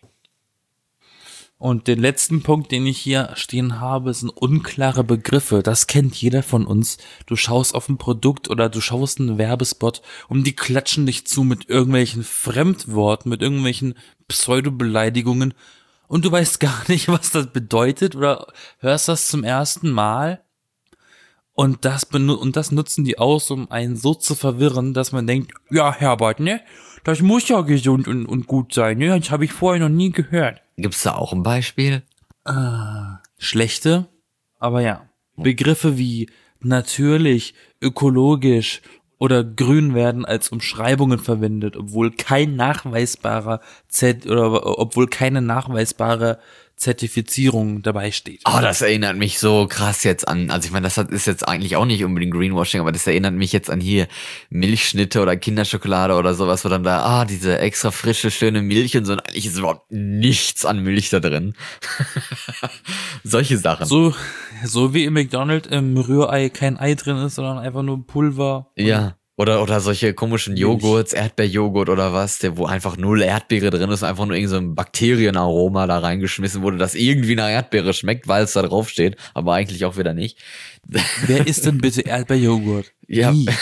Und den letzten Punkt, den ich hier stehen habe, sind unklare Begriffe. Das kennt jeder von uns. Du schaust auf ein Produkt oder du schaust einen Werbespot und die klatschen dich zu mit irgendwelchen Fremdworten, mit irgendwelchen Pseudobeleidigungen und du weißt gar nicht, was das bedeutet oder hörst das zum ersten Mal. Und das, benu- und das nutzen die aus, um einen so zu verwirren, dass man denkt, ja, Herbert, ne? Das muss ja gesund und, und gut sein, ne? Das habe ich vorher noch nie gehört. Gibt's da auch ein Beispiel? Schlechte, aber ja. Begriffe wie natürlich, ökologisch oder grün werden als Umschreibungen verwendet, obwohl kein nachweisbarer Z oder obwohl keine nachweisbare Zertifizierung dabei steht. Oh, das erinnert mich so krass jetzt an, also ich meine, das hat, ist jetzt eigentlich auch nicht unbedingt Greenwashing, aber das erinnert mich jetzt an hier Milchschnitte oder Kinderschokolade oder sowas, wo dann da, ah, diese extra frische, schöne Milch und so, und eigentlich ist überhaupt nichts an Milch da drin. Solche Sachen. So, so wie im McDonald's im Rührei kein Ei drin ist, sondern einfach nur Pulver. Ja. Oder, oder solche komischen Joghurts, Erdbeerjoghurt oder was, der, wo einfach null Erdbeere drin ist, einfach nur irgend so ein Bakterienaroma da reingeschmissen wurde, das irgendwie nach Erdbeere schmeckt, weil es da drauf steht, aber eigentlich auch wieder nicht. Wer isst denn bitte Erdbeerjoghurt? Ja. Nie.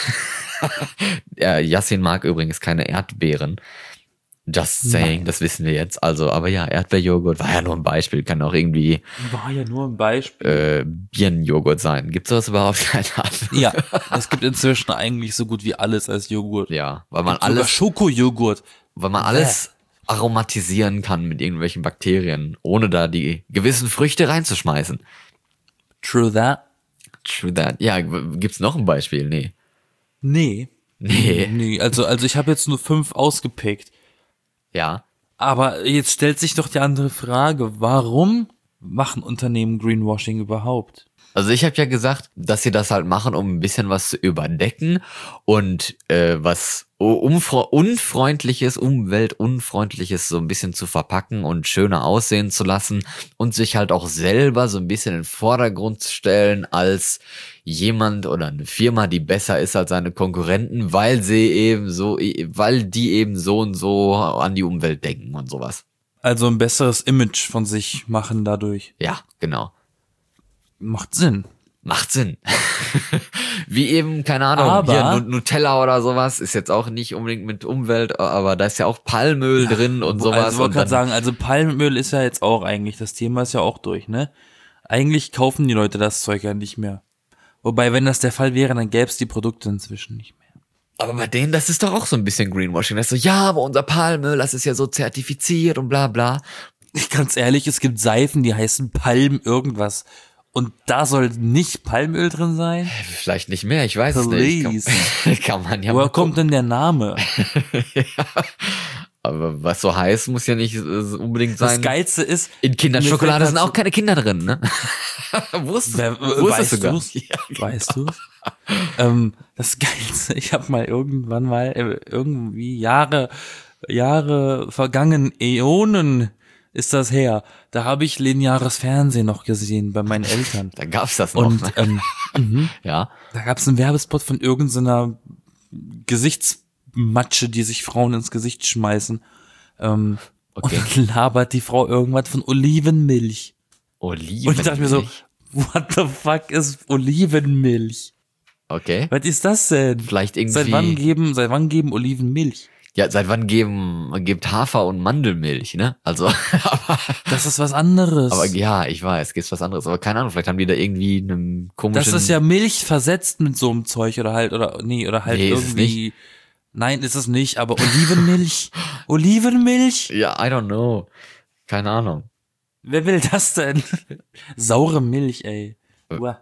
Ja, Yassin mag übrigens keine Erdbeeren. Just saying, Nein. das wissen wir jetzt. Also, aber ja, Erdbeerjoghurt war ja nur ein Beispiel, kann auch irgendwie War ja nur ein Beispiel. äh, Birnenjoghurt sein. Gibt's sowas überhaupt? Keine Ahnung. Ja, es gibt inzwischen eigentlich so gut wie alles als Joghurt. Ja, weil man Gibt sogar alles, Schokojoghurt. weil man alles aromatisieren kann mit irgendwelchen Bakterien, ohne da die gewissen Früchte reinzuschmeißen. True that? True that. Ja, g- gibt's noch ein Beispiel? Nee. Nee. Nee. Nee, also, also ich habe jetzt nur fünf ausgepickt. Ja. Aber jetzt stellt sich doch die andere Frage, warum machen Unternehmen Greenwashing überhaupt? Also ich habe ja gesagt, dass sie das halt machen, um ein bisschen was zu überdecken und äh, was umfre- unfreundliches, umweltunfreundliches so ein bisschen zu verpacken und schöner aussehen zu lassen und sich halt auch selber so ein bisschen in den Vordergrund zu stellen als jemand oder eine Firma, die besser ist als seine Konkurrenten, weil sie eben so, weil die eben so und so an die Umwelt denken und sowas. Also ein besseres Image von sich machen dadurch. Ja, genau. Macht Sinn. Macht Sinn. Wie eben, keine Ahnung, Aber- hier Nu- Nutella oder sowas ist jetzt auch nicht unbedingt mit Umwelt, aber da ist ja auch Palmöl drin und sowas. Also ich wollte und gerade dann, sagen, also Palmöl ist ja jetzt auch eigentlich, das Thema ist ja auch durch, ne? Eigentlich kaufen die Leute das Zeug ja nicht mehr. Wobei, wenn das der Fall wäre, dann gäbe es die Produkte inzwischen nicht mehr. aber bei denen, das ist doch auch so ein bisschen Greenwashing. Das ist so, ja, aber unser Palmöl, das ist ja so zertifiziert und bla bla. Ganz ehrlich, es gibt Seifen, die heißen Palm irgendwas. Und da soll nicht Palmöl drin sein? Vielleicht nicht mehr, ich weiß es nicht. Please. Kann, kann man ja Woher mal kommt denn der Name? ja. Aber was so heiß, muss ja nicht äh, unbedingt Das sein. Geilste ist, In Kinderschokolade mir sind fällt auch keine Kinder drin, ne? Wusstest, Wer, wusstest weißt du gar du's? nicht. Ja, Weißt du? ähm, das Geilste, ich habe mal irgendwann mal äh, irgendwie Jahre, Jahre vergangen, Äonen ist das her. Da habe ich lineares Fernsehen noch gesehen bei meinen Eltern. Da gab's das noch. Und ne? ähm, mhm. Ja. Da gab es einen Werbespot von irgendeiner Gesichtsmatsche, die sich Frauen ins Gesicht schmeißen. Ähm, Okay. Und dann labert die Frau irgendwas von Olivenmilch. Oliven. Und ich dachte mir so, what the fuck ist Olivenmilch? Okay. Was ist das denn? Vielleicht irgendwie. Seit wann geben, seit wann geben Oliven Milch? Ja, seit wann geben, gibt Hafer und Mandelmilch, ne? Also, aber, Das ist was anderes. aber ja, ich weiß, gibt's was anderes. Aber keine Ahnung, vielleicht haben die da irgendwie einen komischen... Das ist ja Milch versetzt mit so einem Zeug oder halt, oder, nee, oder halt Nee, ist es irgendwie. Nein, ist es nicht, aber Olivenmilch. Olivenmilch? Ja, I don't know. Keine Ahnung. Wer will das denn? Saure Milch, ey. Uah.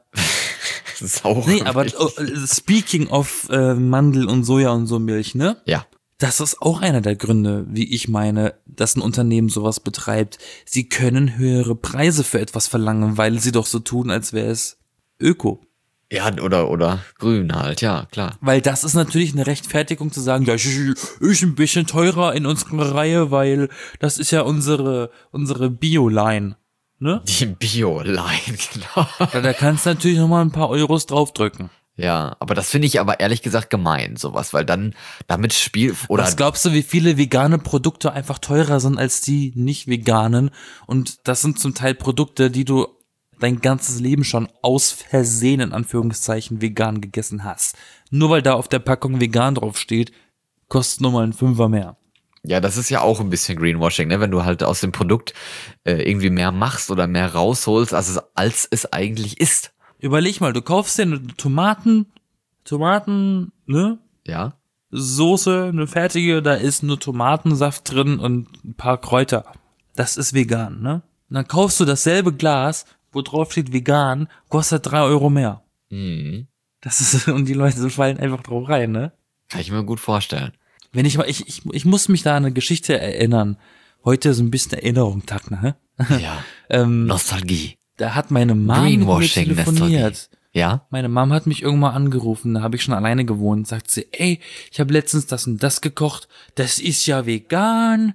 Saure Nee, aber Milch. oh, speaking of äh, Mandel und Soja und so Milch, ne? Ja. Das ist auch einer der Gründe, wie ich meine, dass ein Unternehmen sowas betreibt. Sie können höhere Preise für etwas verlangen, weil sie doch so tun, als wäre es Öko. Ja, oder, oder grün halt, ja, klar. Weil das ist natürlich eine Rechtfertigung zu sagen, ja, ich, ich ein bisschen teurer in unserer Reihe, weil das ist ja unsere, unsere Bio-Line, ne? Die Bio-Line, genau. Da, da kannst du natürlich nochmal ein paar Euros draufdrücken. Ja, aber das finde ich aber ehrlich gesagt gemein, sowas, weil dann damit Spiel, oder... Was glaubst du, wie viele vegane Produkte einfach teurer sind als die nicht veganen? Und das sind zum Teil Produkte, die du dein ganzes Leben schon aus Versehen in Anführungszeichen vegan gegessen hast. Nur weil da auf der Packung vegan draufsteht, kostet nur mal ein Fünfer mehr. Ja, das ist ja auch ein bisschen Greenwashing, ne? Wenn du halt aus dem Produkt äh, irgendwie mehr machst oder mehr rausholst, als es, als es eigentlich ist. Überleg mal, du kaufst dir eine Tomaten, Tomaten, ne? Ja. Soße, eine fertige, da ist nur Tomatensaft drin und ein paar Kräuter. Das ist vegan, ne? Und dann kaufst du dasselbe Glas, wo drauf steht vegan, kostet drei Euro mehr. Mhm. Das ist, und die Leute fallen einfach drauf rein, ne? Kann ich mir gut vorstellen. Wenn ich mal, ich, ich, ich muss mich da an eine Geschichte erinnern. Heute so ein bisschen Erinnerung, Tag, ne? Ja. ähm, Nostalgie. Da hat meine Mom mit mir Greenwashing, telefoniert. Nostalgie. Ja? Meine Mom hat mich irgendwann angerufen, da habe ich schon alleine gewohnt. Sagt sie, ey, ich habe letztens das und das gekocht. Das ist ja vegan.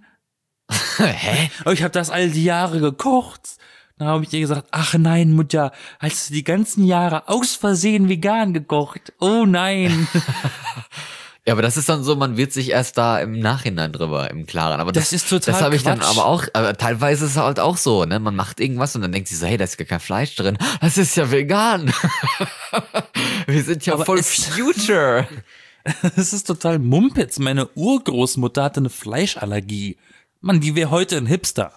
Hä? Aber ich habe das all die Jahre gekocht. Dann habe ich ihr gesagt, ach nein, Mutter, hast du die ganzen Jahre aus Versehen vegan gekocht? Oh nein. Ja, aber das ist dann so, man wird sich erst da im Nachhinein drüber im Klaren. Aber das, Das ist total Das habe ich dann Quatsch. aber auch, aber teilweise ist es halt auch so, ne? Man macht irgendwas und dann denkt sich so, hey, da ist gar kein Fleisch drin. Das ist ja vegan. Wir sind ja Aber voll es- Future. Das ist total Mumpitz. Meine Urgroßmutter hatte eine Fleischallergie. Mann, die wäre heute ein Hipster.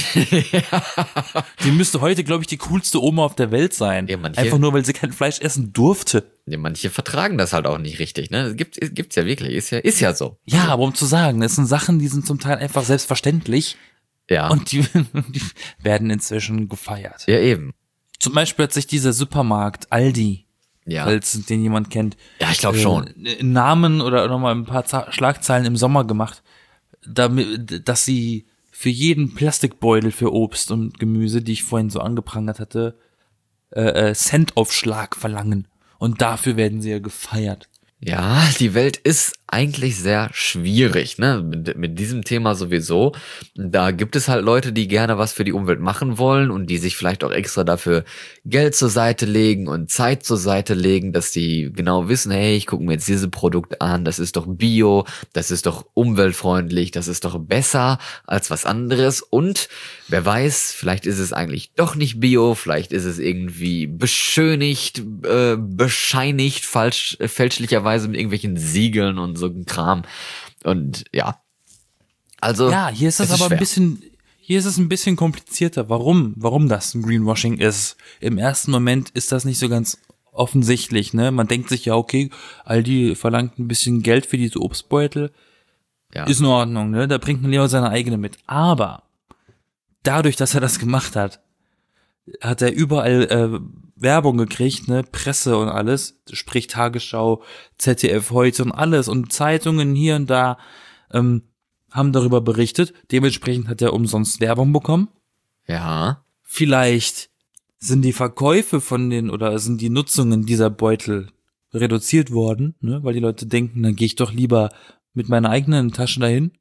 Die müsste heute, glaube ich, die coolste Oma auf der Welt sein. Ja, manche- Einfach nur, weil sie kein Fleisch essen durfte. Ja, manche vertragen das halt auch nicht richtig, ne? Gibt, gibt's ja wirklich, ist ja, ist ja so. Ja, aber um zu sagen, es sind Sachen, die sind zum Teil einfach selbstverständlich Ja. und die, die werden inzwischen gefeiert. ja, eben. Zum Beispiel hat sich dieser Supermarkt Aldi, Ja. falls den jemand kennt, Ja, ich glaube schon. äh, Namen oder nochmal ein paar Za- Schlagzeilen im Sommer gemacht, damit, dass sie für jeden Plastikbeutel für Obst und Gemüse, die ich vorhin so angeprangert hatte, äh, äh, Centaufschlag verlangen. Und dafür werden sie ja gefeiert. Ja, die Welt ist eigentlich sehr schwierig, ne? Mit, mit diesem Thema sowieso. Da gibt es halt Leute, die gerne was für die Umwelt machen wollen und die sich vielleicht auch extra dafür Geld zur Seite legen und Zeit zur Seite legen, dass die genau wissen, hey, ich gucke mir jetzt diese Produkte an, das ist doch bio, das ist doch umweltfreundlich, das ist doch besser als was anderes und wer weiß, vielleicht ist es eigentlich doch nicht bio, vielleicht ist es irgendwie beschönigt, äh, bescheinigt, falsch, äh, fälschlicherweise mit irgendwelchen Siegeln und so ein Kram. Und ja. Also. Ja, hier ist es es aber schwer. ein bisschen, hier ist es ein bisschen komplizierter. Warum? Warum das ein Greenwashing ist? Im ersten Moment ist das nicht so ganz offensichtlich, ne? Man denkt sich ja, okay, Aldi verlangt ein bisschen Geld für diese Obstbeutel. Ja. Ist in Ordnung, ne? Da bringt man lieber seine eigene mit. Aber dadurch, dass er das gemacht hat, hat er überall äh, Werbung gekriegt, ne, Presse und alles, sprich Tagesschau, Z D F heute und alles und Zeitungen hier und da ähm, haben darüber berichtet. Dementsprechend hat er umsonst Werbung bekommen. Ja. Vielleicht sind die Verkäufe von den oder sind die Nutzungen dieser Beutel reduziert worden, ne, weil die Leute denken, dann gehe ich doch lieber mit meiner eigenen Tasche dahin.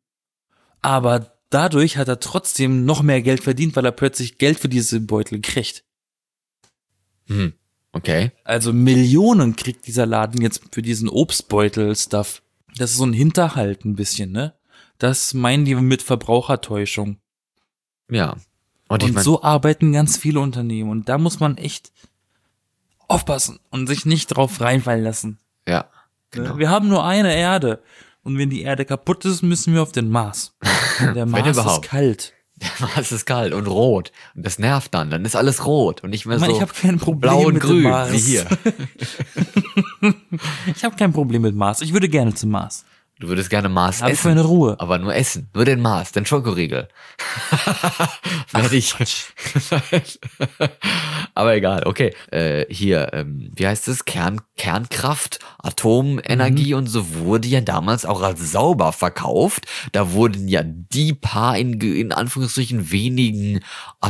Aber dadurch hat er trotzdem noch mehr Geld verdient, weil er plötzlich Geld für diese Beutel kriegt. Hm. Okay. Also Millionen kriegt dieser Laden jetzt für diesen Obstbeutel-Stuff. Das ist so ein Hinterhalt ein bisschen, ne? Das meinen die mit Verbrauchertäuschung. Ja. Und Und, ich mein, so arbeiten ganz viele Unternehmen. Und da muss man echt aufpassen und sich nicht drauf reinfallen lassen. ja. Genau. Wir haben nur eine Erde. Und wenn die Erde kaputt ist, müssen wir auf den Mars. Und der Mars ist kalt. Der Mars ist kalt und rot. Und das nervt dann. Dann ist alles rot und nicht mehr Mann, so ich hab kein Problem blau und mit grün dem Mars. wie hier. Ich habe kein Problem mit Mars. Ich würde gerne zum Mars. Du würdest gerne Mars Hab ich essen. meine Ruhe. Aber nur essen. Nur den Mars, den Schokoriegel. Fertig. Aber egal, okay. Äh, hier, ähm, wie heißt es? Kern, Kernkraft, Atomenergie mhm. und so wurde ja damals auch als sauber verkauft. Da wurden ja die paar in, in Anführungsstrichen wenigen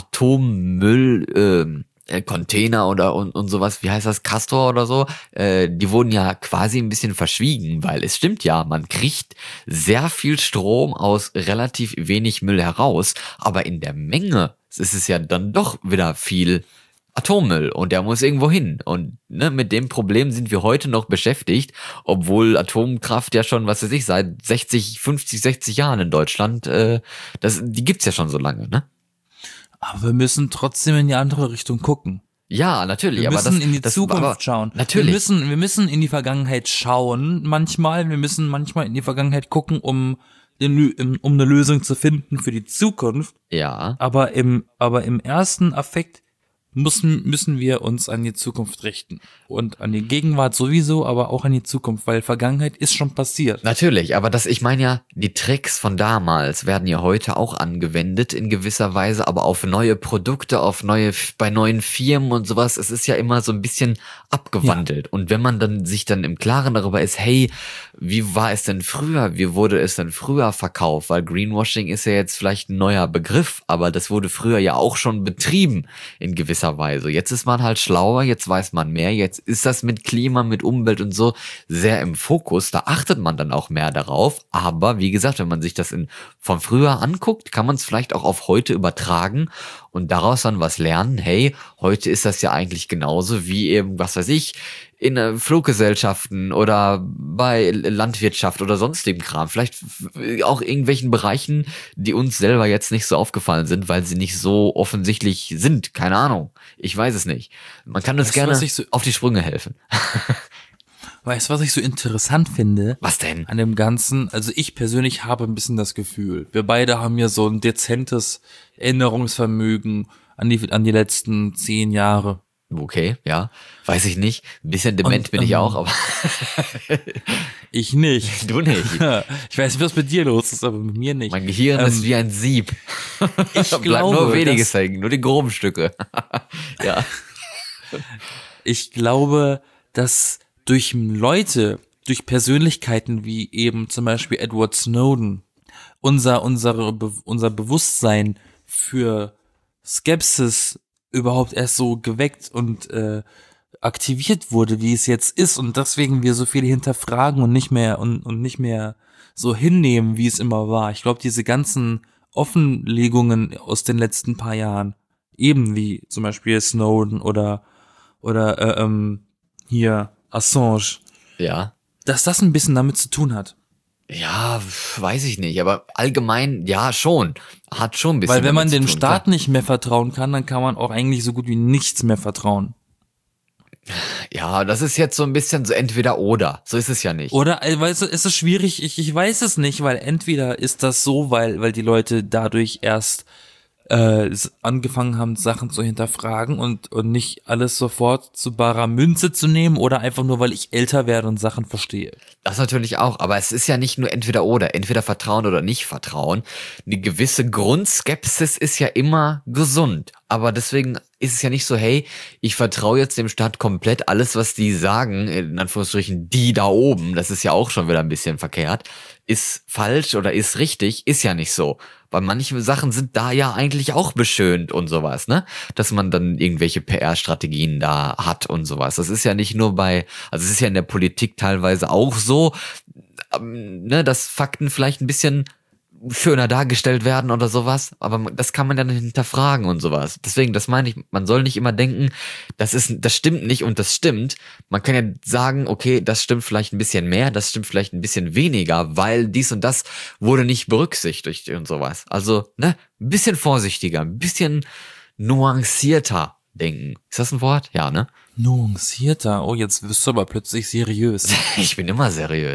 Atommüll, ähm, Container oder und, und sowas, wie heißt das, Castor oder so, äh, die wurden ja quasi ein bisschen verschwiegen, weil es stimmt ja, man kriegt sehr viel Strom aus relativ wenig Müll heraus, aber in der Menge ist es ja dann doch wieder viel Atommüll und der muss irgendwo hin und ne, mit dem Problem sind wir heute noch beschäftigt, obwohl Atomkraft ja schon, was weiß ich, seit sechzig, fünfzig, sechzig Jahren in Deutschland, äh, das, die gibt's ja schon so lange, ne? Aber wir müssen trotzdem in die andere Richtung gucken. Ja, natürlich. Wir aber müssen das, in die das, Zukunft aber, schauen. Natürlich. Wir müssen, wir müssen in die Vergangenheit schauen manchmal. Wir müssen manchmal in die Vergangenheit gucken, um, den, um eine Lösung zu finden für die Zukunft. Ja. Aber im, aber im ersten Affekt müssen, müssen wir uns an die Zukunft richten. Und an die Gegenwart sowieso, aber auch an die Zukunft, weil Vergangenheit ist schon passiert. Natürlich, aber das, ich meine ja, die Tricks von damals werden ja heute auch angewendet in gewisser Weise, aber auf neue Produkte, auf neue, bei neuen Firmen und sowas. Es ist ja immer so ein bisschen abgewandelt. Ja. Und wenn man dann sich dann im Klaren darüber ist, hey, wie war es denn früher? Wie wurde es denn früher verkauft? Weil Greenwashing ist ja jetzt vielleicht ein neuer Begriff, aber das wurde früher ja auch schon betrieben in gewisser Weise. Jetzt ist man halt schlauer, jetzt weiß man mehr, jetzt ist das mit Klima, mit Umwelt und so sehr im Fokus, da achtet man dann auch mehr darauf, aber wie gesagt, wenn man sich das in, von früher anguckt, kann man es vielleicht auch auf heute übertragen und daraus dann was lernen, hey, heute ist das ja eigentlich genauso wie eben, was weiß ich, in äh, Fluggesellschaften oder bei Landwirtschaft oder sonstigem Kram. Vielleicht auch irgendwelchen Bereichen, die uns selber jetzt nicht so aufgefallen sind, weil sie nicht so offensichtlich sind. Keine Ahnung. Ich weiß es nicht. Man kann uns weißt gerne so, auf die Sprünge helfen. Weißt du, was ich so interessant finde? Was denn? An dem Ganzen, also ich persönlich habe ein bisschen das Gefühl, wir beide haben ja so ein dezentes Erinnerungsvermögen an die, an die letzten zehn Jahre. Okay, ja, weiß ich nicht. Ein bisschen dement und, bin ich ähm, auch, aber ich nicht. Du nicht. Ich weiß nicht, was mit dir los ist, aber mit mir nicht. Mein Gehirn ähm, ist wie ein Sieb. Ich bleibt glaube, nur weniges hängen, nur die groben Stücke. Ja. Ich glaube, dass durch Leute, durch Persönlichkeiten wie eben zum Beispiel Edward Snowden, unser unsere unser Bewusstsein für Skepsis überhaupt erst so geweckt und äh, aktiviert wurde, wie es jetzt ist und deswegen wir so viel hinterfragen und nicht mehr und, und nicht mehr so hinnehmen, wie es immer war. Ich glaube, diese ganzen Offenlegungen aus den letzten paar Jahren, eben wie zum Beispiel Snowden oder oder äh, ähm, hier Assange, ja, dass das ein bisschen damit zu tun hat. Ja, weiß ich nicht, aber allgemein, ja, schon. Hat schon ein bisschen. Weil wenn man dem tun, Staat klar. nicht mehr vertrauen kann, dann kann man auch eigentlich so gut wie nichts mehr vertrauen. Ja, das ist jetzt so ein bisschen so entweder oder. So ist es ja nicht. Oder, weißt du, es ist schwierig, ich, ich weiß es nicht, weil entweder ist das so, weil, weil die Leute dadurch erst äh, angefangen haben, Sachen zu hinterfragen und, und nicht alles sofort zu barer Münze zu nehmen oder einfach nur, weil ich älter werde und Sachen verstehe. Das natürlich auch, aber es ist ja nicht nur entweder oder, entweder Vertrauen oder nicht Vertrauen. Eine gewisse Grundskepsis ist ja immer gesund, aber deswegen ist es ja nicht so, hey, ich vertraue jetzt dem Staat komplett, alles, was die sagen, in Anführungsstrichen, die da oben, das ist ja auch schon wieder ein bisschen verkehrt, ist falsch oder ist richtig, ist ja nicht so. Weil manche Sachen sind da ja eigentlich auch beschönt und sowas, ne? Dass man dann irgendwelche P R-Strategien da hat und sowas. Das ist ja nicht nur bei, also es ist ja in der Politik teilweise auch so, ähm, ne, dass Fakten vielleicht ein bisschen schöner dargestellt werden oder sowas, aber das kann man dann hinterfragen und sowas. Deswegen, das meine ich, man soll nicht immer denken, das ist, das stimmt nicht und das stimmt. Man kann ja sagen, okay, das stimmt vielleicht ein bisschen mehr, das stimmt vielleicht ein bisschen weniger, weil dies und das wurde nicht berücksichtigt und sowas. Also, ne, ein bisschen vorsichtiger, ein bisschen nuancierter denken. Ist das ein Wort? Ja, ne? Nuancierter? Oh, jetzt wirst du aber plötzlich seriös. Ich bin immer seriös.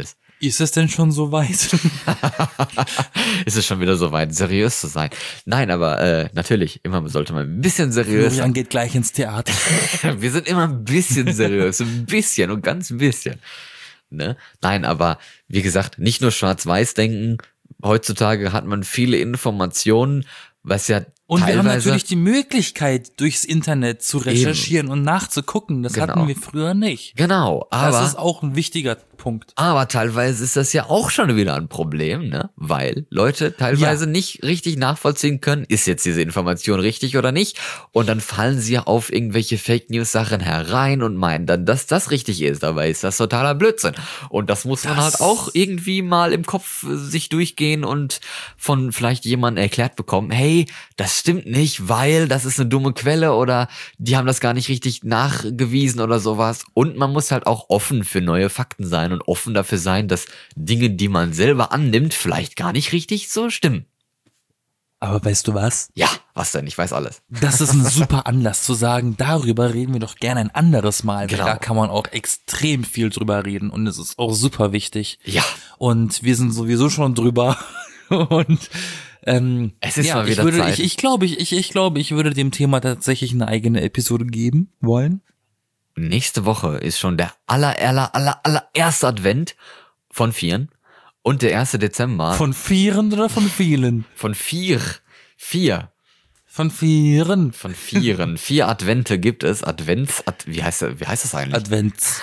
Ist es denn schon so weit? Ist es schon wieder so weit, seriös zu sein? Nein, aber äh, natürlich, immer sollte man ein bisschen seriös sein. Florian geht gleich ins Theater. Wir sind immer ein bisschen seriös, ein bisschen und ganz ein bisschen. Ne? Nein, aber wie gesagt, nicht nur schwarz-weiß denken. Heutzutage hat man viele Informationen, was ja und teilweise... wir haben natürlich die Möglichkeit, durchs Internet zu recherchieren Eben. und nachzugucken. Das genau. hatten wir früher nicht. Genau, aber... Das ist auch ein wichtiger Punkt. Aber teilweise ist das ja auch schon wieder ein Problem, ne? Weil Leute teilweise ja. nicht richtig nachvollziehen können, ist jetzt diese Information richtig oder nicht? Und dann fallen sie ja auf irgendwelche Fake-News-Sachen herein und meinen dann, dass das richtig ist. Dabei ist das totaler Blödsinn. Und das muss man das halt auch irgendwie mal im Kopf sich durchgehen und von vielleicht jemandem erklärt bekommen, hey, das stimmt nicht, weil das ist eine dumme Quelle oder die haben das gar nicht richtig nachgewiesen oder sowas. Und man muss halt auch offen für neue Fakten sein und offen dafür sein, dass Dinge, die man selber annimmt, vielleicht gar nicht richtig so stimmen. Aber weißt du was? Ja, was denn? Ich weiß alles. Das ist ein super Anlass zu sagen, darüber reden wir doch gerne ein anderes Mal. Genau. Da kann man auch extrem viel drüber reden und es ist auch super wichtig. Ja. Und wir sind sowieso schon drüber und ähm, es ist ja, mal wieder ich würde, Zeit. Ich, ich glaube, ich, ich, ich glaube, ich würde dem Thema tatsächlich eine eigene Episode geben wollen. Nächste Woche ist schon der aller, aller, aller, aller erste Advent von vieren und der erste Dezember. Von vieren oder von vielen? Von vier. Vier. Von vieren. Von vieren. Vier Advente gibt es. Advents, Ad, wie heißt das, wie heißt das eigentlich? Advents.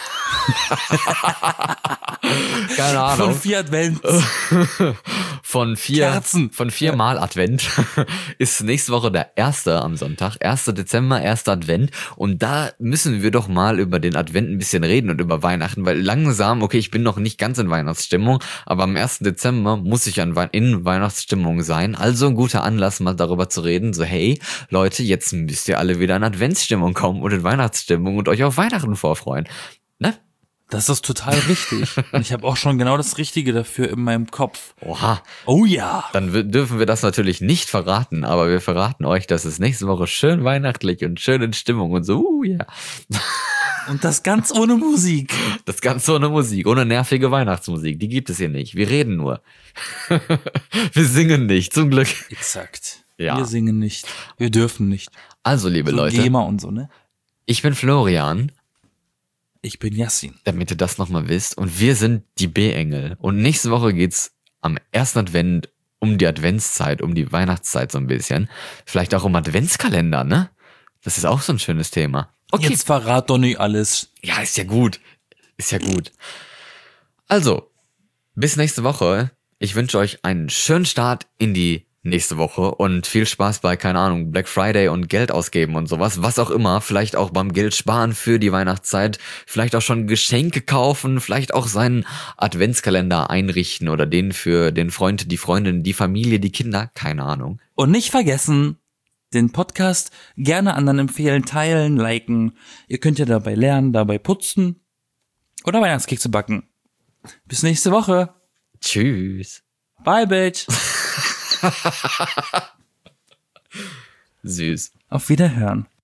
Keine Ahnung. Von vier Advents. Von vier, Kerzen. Von vier Mal Advent ist nächste Woche der erste am Sonntag. erster Dezember, erster Advent. Und da müssen wir doch mal über den Advent ein bisschen reden und über Weihnachten, weil langsam, okay, ich bin noch nicht ganz in Weihnachtsstimmung, aber am ersten Dezember muss ich in Weihnachtsstimmung sein. Also ein guter Anlass, mal darüber zu reden. So, hey, Leute, jetzt müsst ihr alle wieder in Adventsstimmung kommen und in Weihnachtsstimmung und euch auf Weihnachten vorfreuen. Ne? Das ist total richtig. Und ich habe auch schon genau das Richtige dafür in meinem Kopf. Oha. Oh ja. Dann w- dürfen wir das natürlich nicht verraten, aber wir verraten euch, dass es nächste Woche schön weihnachtlich und schön in Stimmung und so, uh, ja. Yeah. Und das ganz ohne Musik. Das Ganze ohne Musik, ohne nervige Weihnachtsmusik. Die gibt es hier nicht. Wir reden nur. Wir singen nicht, zum Glück. Exakt. Ja. Wir singen nicht. Wir dürfen nicht. Also, liebe so Leute. GEMA und so, ne? Ich bin Florian. Ich bin Yassin. Damit ihr das nochmal wisst. Und wir sind die B-Engel. Und nächste Woche geht's am ersten Advent um die Adventszeit, um die Weihnachtszeit so ein bisschen. Vielleicht auch um Adventskalender, ne? Das ist auch so ein schönes Thema. Okay. Jetzt verrat doch nicht alles. Ja, ist ja gut. Ist ja gut. Also, bis nächste Woche. Ich wünsche euch einen schönen Start in die nächste Woche und viel Spaß bei, keine Ahnung, Black Friday und Geld ausgeben und sowas, was auch immer, vielleicht auch beim Geld sparen für die Weihnachtszeit, vielleicht auch schon Geschenke kaufen, vielleicht auch seinen Adventskalender einrichten oder den für den Freund, die Freundin, die Familie, die Kinder, keine Ahnung. Und nicht vergessen, den Podcast gerne anderen empfehlen, teilen, liken. Ihr könnt ja dabei lernen, dabei putzen oder Weihnachtskekse backen. Bis nächste Woche. Tschüss. Bye, Bitch. Süß. Auf Wiederhören.